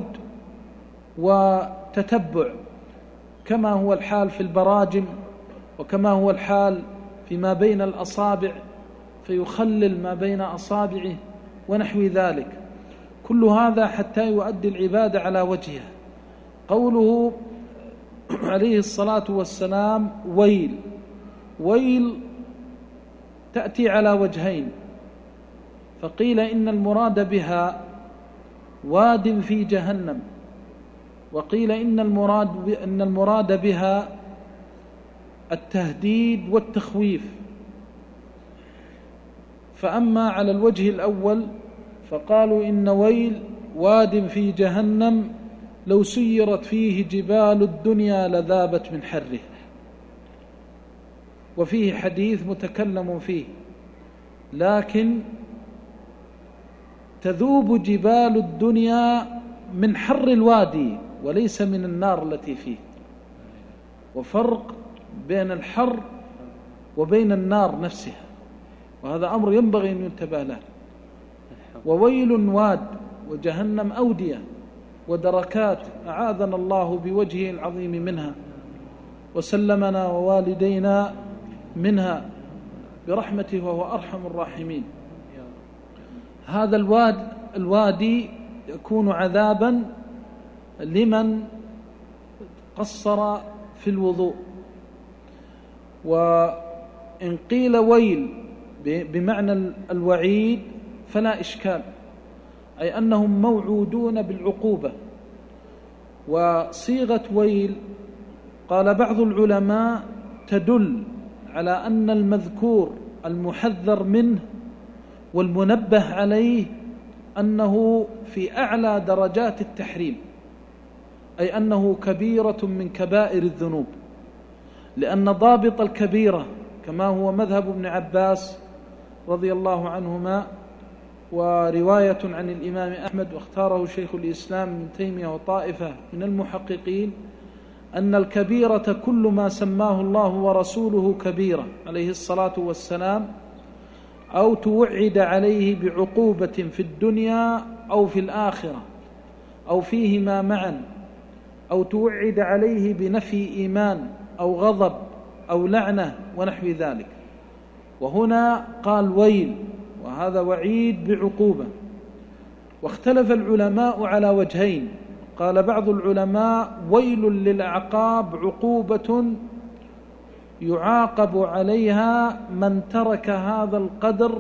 وتتبع، كما هو الحال في البراجم وكما هو الحال فيما بين الأصابع فيخلل ما بين أصابعه ونحو ذلك. كل هذا حتى يؤدي العبادة على وجهها. قوله عليه الصلاة والسلام ويل تأتي على وجهين، فقيل إن المراد بها واد في جهنم، وقيل إن المراد بها التهديد والتخويف. فأما على الوجه الأول فقالوا إن ويل واد في جهنم لو سيرت فيه جبال الدنيا لذابت من حره، وفيه حديث متكلم فيه، لكن تذوب جبال الدنيا من حر الوادي وليس من النار التي فيه. وفرق بين الحر وبين النار نفسها، وهذا أمر ينبغي أن ينتبه له. وويل واد وجهنم أودية ودركات، أعاذنا الله بوجهه العظيم منها وسلمنا ووالدينا منها برحمته وهو أرحم الراحمين. هذا الوادي يكون عذابا لمن قصر في الوضوء. وإن قيل ويل بمعنى الوعيد فلا إشكال، أي أنهم موعودون بالعقوبة. وصيغة ويل قال بعض العلماء تدل على أن المذكور المحذر منه والمنبه عليه أنه في أعلى درجات التحريم، أي أنه كبيرة من كبائر الذنوب، لأن ضابط الكبيرة كما هو مذهب ابن عباس رضي الله عنهما ورواية عن الإمام أحمد واختاره شيخ الإسلام ابن تيمية وطائفة من المحققين، أن الكبيرة كل ما سماه الله ورسوله كبيرة عليه الصلاة والسلام، أو توعد عليه بعقوبة في الدنيا أو في الآخرة أو فيهما معا، أو توعد عليه بنفي إيمان أو غضب أو لعنة ونحو ذلك. وهنا قال ويل، وهذا وعيد بعقوبة. واختلف العلماء على وجهين. قال بعض العلماء ويل للأعقاب عقوبة يعاقب عليها من ترك هذا القدر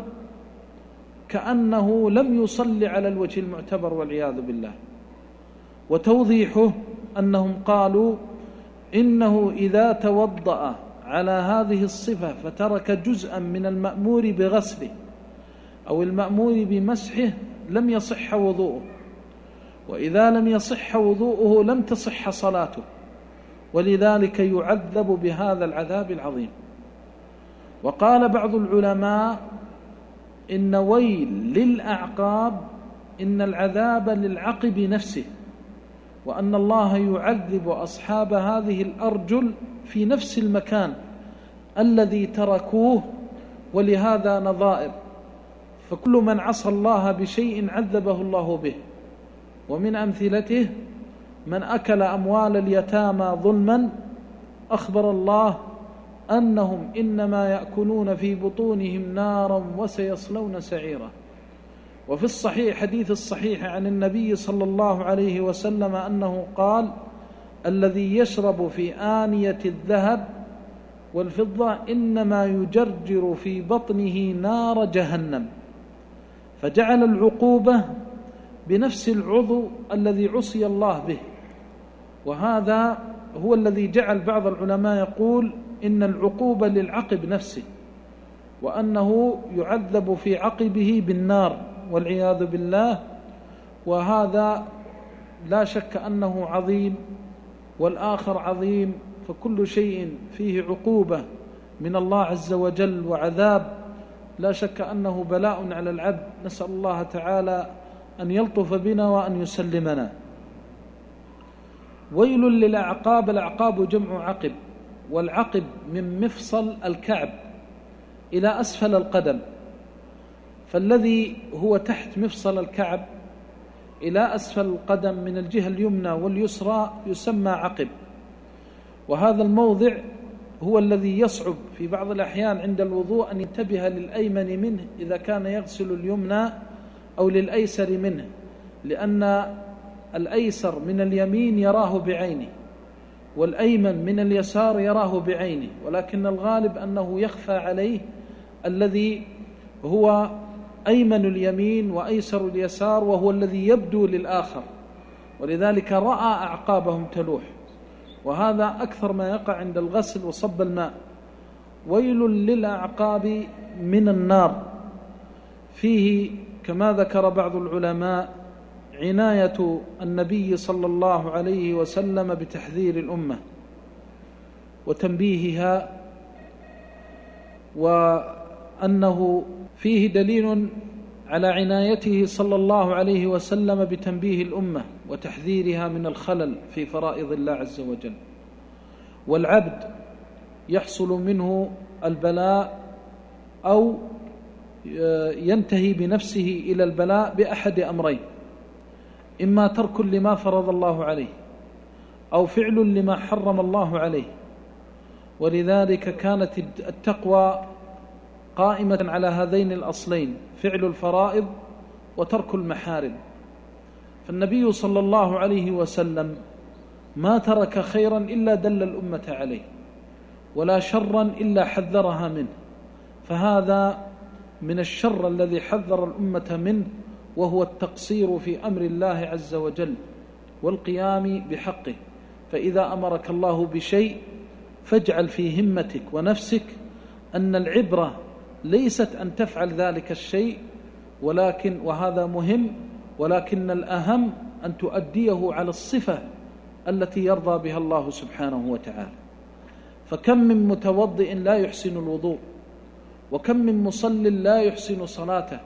كأنه لم يصلي على الوجه المعتبر والعياذ بالله. وتوضيحه أنهم قالوا إنه إذا توضأ على هذه الصفة فترك جزءا من المأمور بغسله أو المأمور بمسحه لم يصح وضوءه، وإذا لم يصح وضوءه لم تصح صلاته، ولذلك يعذب بهذا العذاب العظيم. وقال بعض العلماء إن ويل للأعقاب إن العذاب للعقب نفسه، وأن الله يعذب أصحاب هذه الأرجل في نفس المكان الذي تركوه، ولهذا نظائر. فكل من عصى الله بشيء عذبه الله به، ومن أمثلته من أكل أموال اليتامى ظلما أخبر الله أنهم إنما يأكلون في بطونهم نارا وسيصلون سعيرا. وفي الصحيح حديث الصحيح عن النبي صلى الله عليه وسلم أنه قال الذي يشرب في آنية الذهب والفضة إنما يجرجر في بطنه نار جهنم، فجعل العقوبة بنفس العضو الذي عصي الله به. وهذا هو الذي جعل بعض العلماء يقول إن العقوبة للعقب نفسه، وأنه يعذب في عقبه بالنار والعياذ بالله. وهذا لا شك أنه عظيم والآخر عظيم، فكل شيء فيه عقوبة من الله عز وجل وعذاب لا شك أنه بلاء على العبد. نسأل الله تعالى أن يلطف بنا وأن يسلمنا. ويل للأعقاب، الأعقاب جمع عقب، والعقب من مفصل الكعب إلى أسفل القدم، فالذي هو تحت مفصل الكعب إلى أسفل القدم من الجهة اليمنى واليسرى يسمى عقب. وهذا الموضع هو الذي يصعب في بعض الأحيان عند الوضوء أن ينتبه للأيمن منه إذا كان يغسل اليمنى أو للأيسر منه، لأن الأيسر من اليمين يراه بعينه والأيمن من اليسار يراه بعينه، ولكن الغالب أنه يخفى عليه الذي هو أيمن اليمين وأيسر اليسار، وهو الذي يبدو للآخر، ولذلك رأى أعقابهم تلوح. وهذا أكثر ما يقع عند الغسل وصب الماء. ويل للأعقاب من النار، فيه كما ذكر بعض العلماء عناية النبي صلى الله عليه وسلم بتحذير الأمة وتنبيهها، وأنه فيه دليل على عنايته صلى الله عليه وسلم بتنبيه الأمة وتحذيرها من الخلل في فرائض الله عز وجل. والعبد يحصل منه البلاء أو ينتهي بنفسه إلى البلاء بأحد أمرين: إما ترك لما فرض الله عليه، أو فعل لما حرم الله عليه. ولذلك كانت التقوى قائمة على هذين الأصلين: فعل الفرائض وترك المحارم. فالنبي صلى الله عليه وسلم ما ترك خيرا إلا دل الأمة عليه، ولا شرا إلا حذرها منه. فهذا من الشر الذي حذر الأمة منه، وهو التقصير في أمر الله عز وجل والقيام بحقه. فإذا أمرك الله بشيء فاجعل في همتك ونفسك أن العبرة ليست أن تفعل ذلك الشيء، وهذا مهم، ولكن الأهم أن تؤديه على الصفة التي يرضى بها الله سبحانه وتعالى. فكم من متوضئ لا يحسن الوضوء، وكم من مصل لا يحسن صلاته،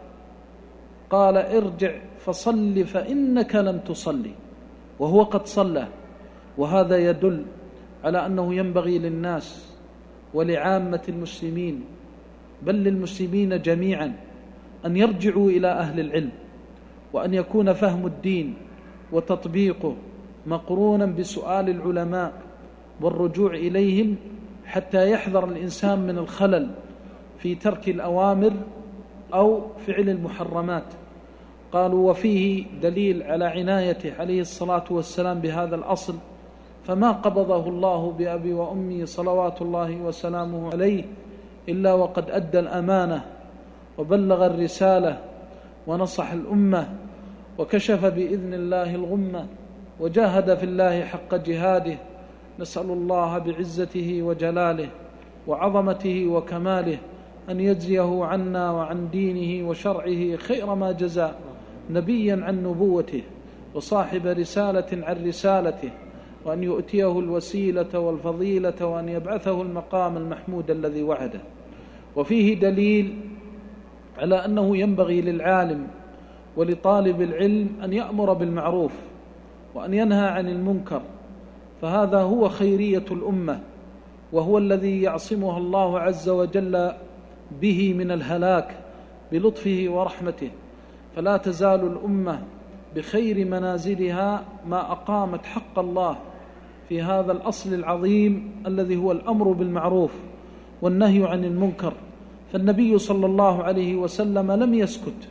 قال: ارجع فصل فإنك لم تصلي، وهو قد صلى. وهذا يدل على أنه ينبغي للناس ولعامة المسلمين، بل للمسلمين جميعا، أن يرجعوا إلى أهل العلم، وأن يكون فهم الدين وتطبيقه مقرونا بسؤال العلماء والرجوع إليهم، حتى يحذر الإنسان من الخلل في ترك الأوامر أو فعل المحرمات. قالوا: وفيه دليل على عنايته عليه الصلاة والسلام بهذا الأصل، فما قبضه الله بأبي وأمي صلوات الله وسلامه عليه إلا وقد أدى الأمانة وبلغ الرسالة ونصح الأمة وكشف بإذن الله الغمة وجاهد في الله حق جهاده. نسأل الله بعزته وجلاله وعظمته وكماله أن يجزيه عنا وعن دينه وشرعه خير ما جزى نبيا عن نبوته وصاحب رسالة عن رسالته، وأن يؤتيه الوسيلة والفضيلة، وأن يبعثه المقام المحمود الذي وعده. وفيه دليل على أنه ينبغي للعالم ولطالب العلم أن يأمر بالمعروف وأن ينهى عن المنكر، فهذا هو خيرية الأمة، وهو الذي يعصمها الله عز وجل به من الهلاك بلطفه ورحمته. فلا تزال الأمة بخير منازلها ما أقامت حق الله في هذا الأصل العظيم الذي هو الأمر بالمعروف والنهي عن المنكر. فالنبي صلى الله عليه وسلم لم يسكت،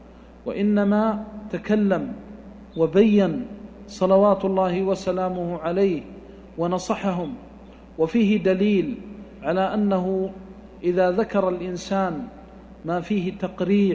وإنما تكلم وبين صلوات الله وسلامه عليه ونصحهم. وفيه دليل على أنه إذا ذكر الإنسان ما فيه تقريع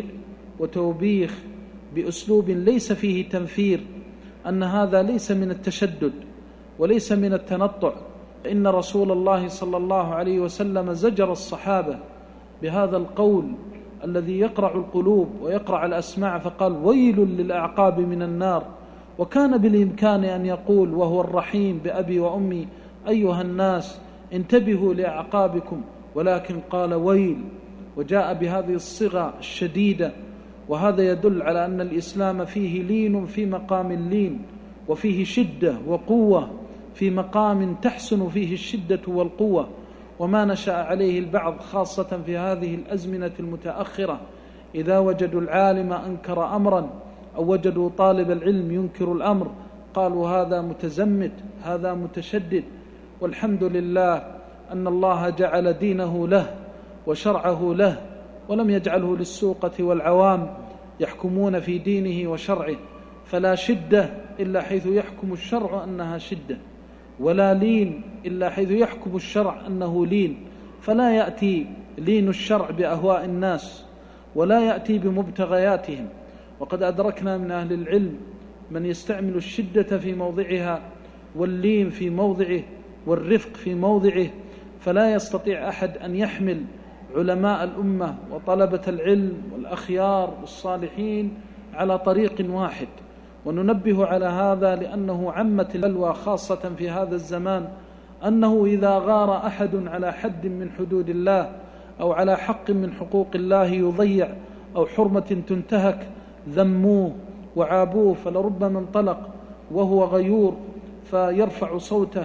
وتوبيخ بأسلوب ليس فيه تنفير، أن هذا ليس من التشدد وليس من التنطع، فإن رسول الله صلى الله عليه وسلم زجر الصحابة بهذا القول الذي يقرع القلوب ويقرع الأسماع، فقال: ويل للأعقاب من النار. وكان بالإمكان أن يقول وهو الرحيم بأبي وأمي: أيها الناس انتبهوا لأعقابكم، ولكن قال ويل، وجاء بهذه الصيغة الشديدة. وهذا يدل على أن الإسلام فيه لين في مقام اللين، وفيه شدة وقوة في مقام تحسن فيه الشدة والقوة. وما نشأ عليه البعض خاصة في هذه الأزمنة المتأخرة، إذا وجدوا العالم أنكر أمرا أو وجدوا طالب العلم ينكر الأمر قالوا: هذا متزمت، هذا متشدد. والحمد لله أن الله جعل دينه له وشرعه له، ولم يجعله للسوقة والعوام يحكمون في دينه وشرعه. فلا شدة إلا حيث يحكم الشرع أنها شدة، ولا لين إلا حيث يحكم الشرع أنه لين. فلا يأتي لين الشرع بأهواء الناس، ولا يأتي بمبتغياتهم. وقد أدركنا من أهل العلم من يستعمل الشدة في موضعها واللين في موضعه والرفق في موضعه، فلا يستطيع أحد أن يحمل علماء الأمة وطلبة العلم والأخيار والصالحين على طريق واحد. وننبه على هذا لأنه عمت البلوى خاصة في هذا الزمان، أنه إذا غار أحد على حد من حدود الله أو على حق من حقوق الله يضيع أو حرمة تنتهك ذموه وعابوه، فلربما انطلق وهو غيور فيرفع صوته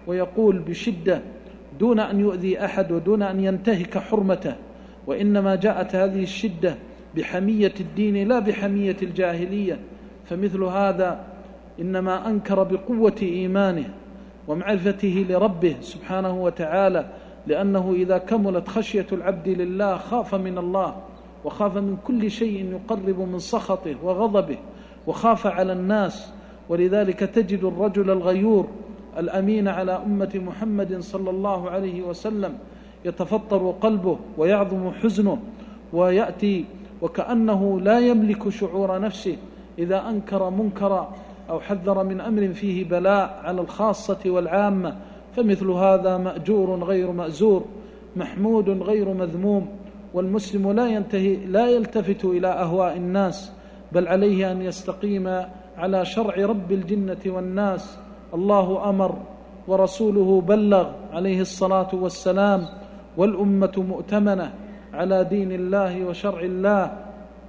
ويقول بشدة دون أن يؤذي أحد ودون أن ينتهك حرمته، وإنما جاءت هذه الشدة بحمية الدين لا بحمية الجاهلية. فمثل هذا إنما أنكر بقوة إيمانه ومعرفته لربه سبحانه وتعالى، لأنه إذا كملت خشية العبد لله خاف من الله، وخاف من كل شيء يقرب من سخطه وغضبه، وخاف على الناس. ولذلك تجد الرجل الغيور الأمين على أمة محمد صلى الله عليه وسلم يتفطر قلبه ويعظم حزنه، ويأتي وكأنه لا يملك شعور نفسه إذا أنكر منكرا أو حذر من أمر فيه بلاء على الخاصة والعامة. فمثل هذا مأجور غير مأزور، محمود غير مذموم. والمسلم لا يلتفت إلى أهواء الناس، بل عليه أن يستقيم على شرع رب الجنة والناس. الله أمر ورسوله بلغ عليه الصلاة والسلام، والأمة مؤتمنة على دين الله وشرع الله،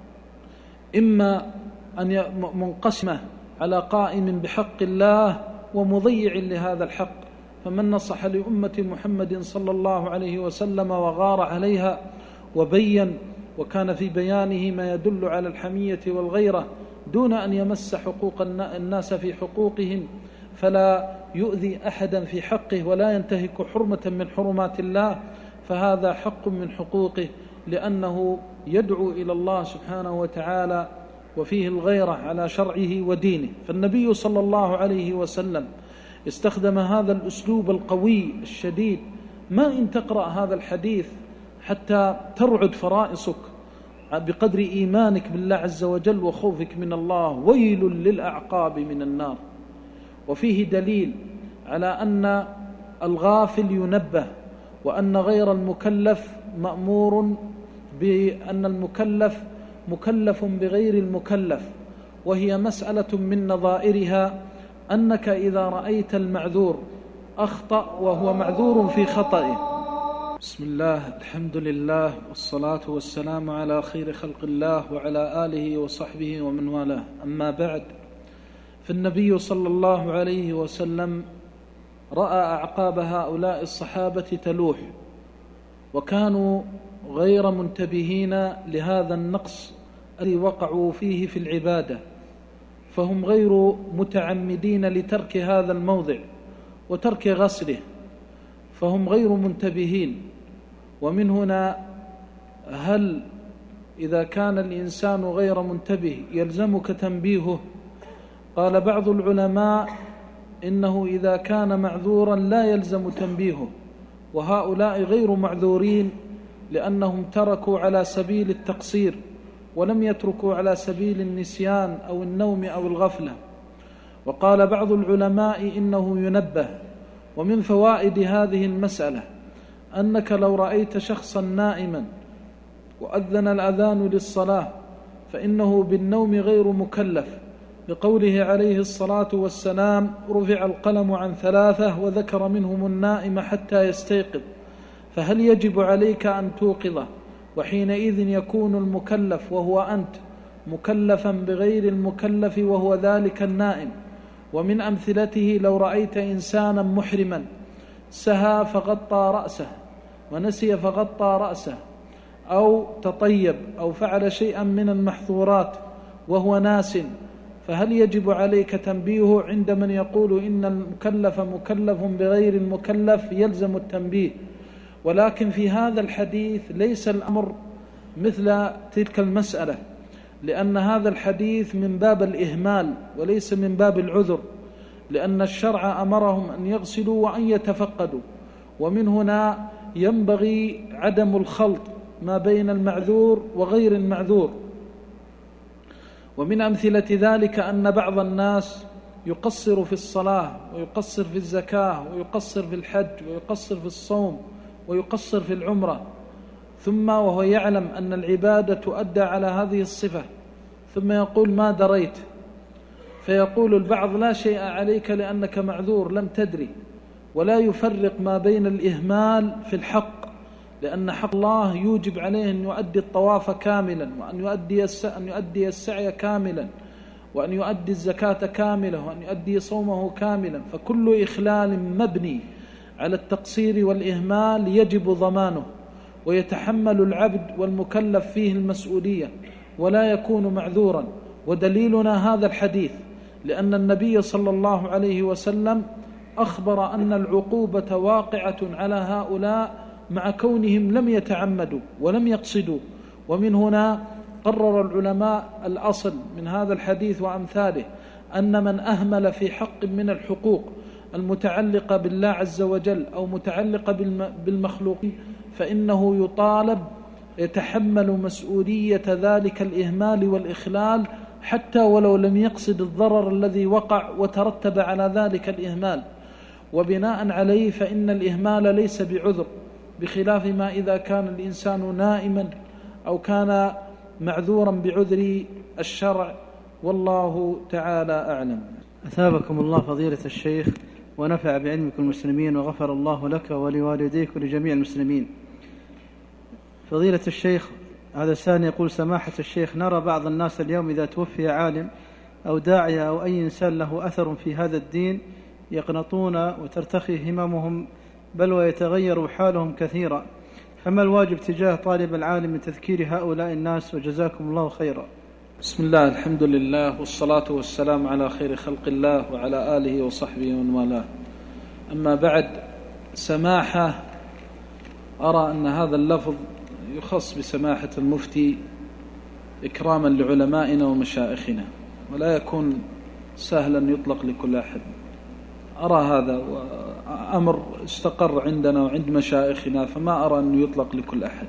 إما أن منقسمة على قائم بحق الله ومضيع لهذا الحق. فمن نصح لأمة محمد صلى الله عليه وسلم وغار عليها وبين، وكان في بيانه ما يدل على الحمية والغيرة دون أن يمس حقوق الناس في حقوقهم، فلا يؤذي أحدا في حقه ولا ينتهك حرمة من حرمات الله، فهذا حق من حقوقه، لأنه يدعو إلى الله سبحانه وتعالى وفيه الغيرة على شرعه ودينه. فالنبي صلى الله عليه وسلم استخدم هذا الأسلوب القوي الشديد. ما إن تقرأ هذا الحديث حتى ترعد فرائصك بقدر إيمانك بالله عز وجل وخوفك من الله. ويل للأعقاب من النار. وفيه دليل على أن الغافل ينبه، وأن غير المكلف مأمور بأن المكلف مكلف بغير المكلف. وهي مسألة من نظائرها أنك إذا رأيت المعذور أخطأ وهو معذور في خطئه. بسم الله، الحمد لله، والصلاة والسلام على خير خلق الله وعلى آله وصحبه ومن والاه. أما بعد، فالنبي صلى الله عليه وسلم رأى أعقاب هؤلاء الصحابة تلوح، وكانوا غير منتبهين لهذا النقص الذي وقعوا فيه في العبادة، فهم غير متعمدين لترك هذا الموضع وترك غسله، فهم غير منتبهين. ومن هنا هل إذا كان الإنسان غير منتبه يلزمك تنبيهه؟ قال بعض العلماء إنه إذا كان معذورا لا يلزم تنبيهه، وهؤلاء غير معذورين لأنهم تركوا على سبيل التقصير ولم يتركوا على سبيل النسيان أو النوم أو الغفلة. وقال بعض العلماء إنه ينبه. ومن فوائد هذه المسألة أنك لو رأيت شخصا نائما وأذن الأذان للصلاة فإنه بالنوم غير مكلف، بقوله عليه الصلاة والسلام: رفع القلم عن 3 وذكر منهم النائم حتى يستيقظ. فهل يجب عليك أن توقظه؟ وحينئذ يكون المكلف وهو أنت مكلفا بغير المكلف وهو ذلك النائم. ومن أمثلته لو رأيت إنسانا محرما سهى فغطى رأسه ونسي فغطى رأسه، أو تطيب أو فعل شيئا من المحظورات وهو ناس، فهل يجب عليك تنبيهه؟ عند من يقول إن المكلف مكلف بغير المكلف يلزم التنبيه. ولكن في هذا الحديث ليس الأمر مثل تلك المسألة، لأن هذا الحديث من باب الإهمال وليس من باب العذر، لأن الشرع أمرهم أن يغسلوا وأن يتفقدوا. ومن هنا ينبغي عدم الخلط ما بين المعذور وغير المعذور. ومن أمثلة ذلك أن بعض الناس يقصر في الصلاة ويقصر في الزكاة ويقصر في الحج ويقصر في الصوم ويقصر في العمرة، ثم وهو يعلم أن العبادة تؤدى على هذه الصفة، ثم يقول: ما دريت. فيقول البعض: لا شيء عليك لأنك معذور لم تدري. ولا يفرق ما بين الإهمال في الحق، لأن حق الله يوجب عليه أن يؤدي الطواف كاملا وأن يؤدي السعي كاملا، وأن يؤدي الزكاة كاملة، وأن يؤدي صومه كاملا، فكل إخلال مبني على التقصير والإهمال يجب ضمانه، ويتحمل العبد والمكلف فيه المسؤولية ولا يكون معذورا. ودليلنا هذا الحديث، لأن النبي صلى الله عليه وسلم أخبر أن العقوبة واقعة على هؤلاء مع كونهم لم يتعمدوا ولم يقصدوا. ومن هنا قرر العلماء الأصل من هذا الحديث وأمثاله أن من أهمل في حق من الحقوق المتعلقة بالله عز وجل أو متعلقة بالمخلوقين فإنه يطالب يتحمل مسؤولية ذلك الإهمال والإخلال، حتى ولو لم يقصد الضرر الذي وقع وترتب على ذلك الإهمال. وبناء عليه فإن الإهمال ليس بعذر، بخلاف ما إذا كان الإنسان نائما أو كان معذورا بعذر الشرع، والله تعالى أعلم. أثابكم الله فضيلة الشيخ ونفع بعلمكم المسلمين، وغفر الله لك ولوالديك ولجميع المسلمين. فضيلة الشيخ، هذا الثاني يقول: سماحة الشيخ، نرى بعض الناس اليوم إذا توفي عالم أو داعية أو أي إنسان له أثر في هذا الدين يقنطون وترتخي هممهم، بل ويتغير حالهم كثيرا، فما الواجب تجاه طالب العالم من تذكير هؤلاء الناس؟ وجزاكم الله خيرا. بسم الله، الحمد لله، والصلاة والسلام على خير خلق الله وعلى آله وصحبه ومن والاه. أما بعد، سماحة، أرى أن هذا اللفظ يخص بسماحة المفتي إكراما لعلمائنا ومشائخنا، ولا يكون سهلا يطلق لكل أحد. أرى هذا أمر استقر عندنا وعند مشائخنا، فما أرى أنه يطلق لكل أحد.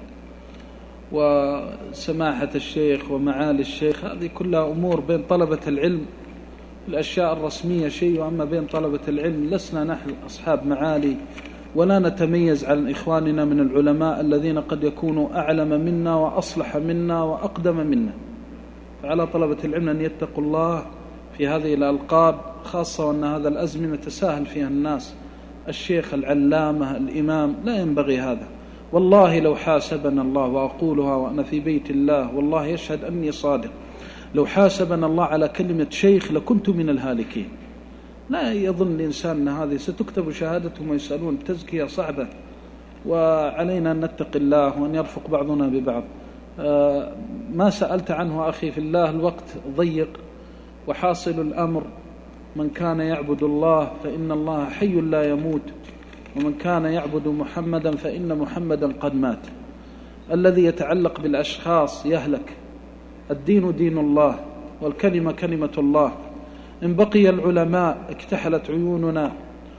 وسماحة الشيخ ومعالي الشيخ هذه كلها أمور بين طلبة العلم، الأشياء الرسمية شيء، وأما بين طلبة العلم لسنا نحن أصحاب معالي، ولا نتميز عن إخواننا من العلماء الذين قد يكونوا أعلم منا وأصلح منا وأقدم منا. فعلى طلبة العلم أن يتقوا الله في هذه الألقاب، خاصة وأن هذا الأزمنة تساهل فيها الناس. الشيخ، العلامة، الإمام، لا ينبغي هذا. والله لو حاسبنا الله، وأقولها وأنا في بيت الله والله يشهد أني صادق، لو حاسبنا الله على كلمة شيخ لكنت من الهالكين. لا يظن الإنسان أن هذه ستكتب شهادتهم ويسألون. التزكية صعبة، وعلينا أن نتقي الله وأن يرفق بعضنا ببعض. ما سألت عنه أخي في الله، الوقت ضيق، وحاصل الأمر: من كان يعبد الله فإن الله حي لا يموت، ومن كان يعبد محمدا فإن محمدا قد مات. الذي يتعلق بالأشخاص يهلك. الدين دين الله، والكلمة كلمة الله. إن بقي العلماء اكتحلت عيوننا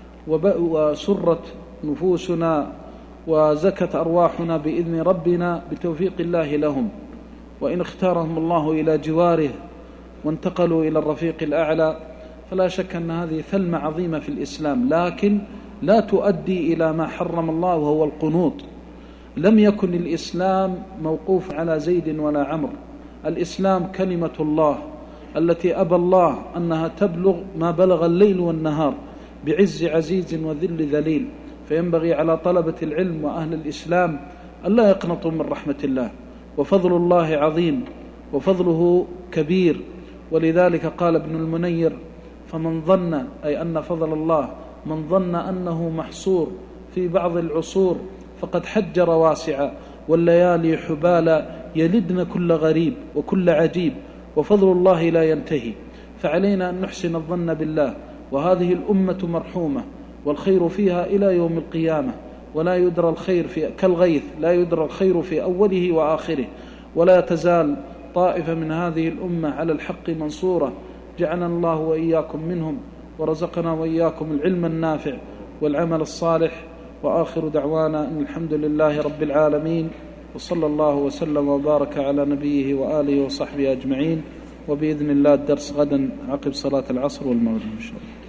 وسرت نفوسنا وزكت أرواحنا بإذن ربنا بتوفيق الله لهم. وإن اختارهم الله إلى جواره وانتقلوا إلى الرفيق الأعلى، فلا شك أن هذه ثلمة عظيمة في الإسلام، لكن لا تؤدي إلى ما حرم الله وهو القنوط. لم يكن الإسلام موقوف على زيد ولا عمرو. الإسلام كلمة الله التي أبى الله أنها تبلغ ما بلغ الليل والنهار بعز عزيز وذل ذليل. فينبغي على طلبة العلم وأهل الإسلام ألا يقنطوا من رحمة الله، وفضل الله عظيم وفضله كبير. ولذلك قال ابن المنير: فمن ظن، أي أن فضل الله، من ظن أنه محصور في بعض العصور فقد حجر واسعا، والليالي حبالا يلدن كل غريب وكل عجيب، وفضل الله لا ينتهي. فعلينا أن نحسن الظن بالله. وهذه الأمة مرحومة، والخير فيها إلى يوم القيامة، ولا يدرى الخير كالغيث، لا يدرى الخير في أوله وآخره، ولا تزال طائفة من هذه الأمة على الحق منصورة. جعلنا الله وإياكم منهم، ورزقنا وإياكم العلم النافع والعمل الصالح. وآخر دعوانا أن الحمد لله رب العالمين، وصلى الله وسلم وبارك على نبيه وآله وصحبه أجمعين. وبإذن الله الدرس غدا عقب صلاة العصر والمغرب إن شاء الله.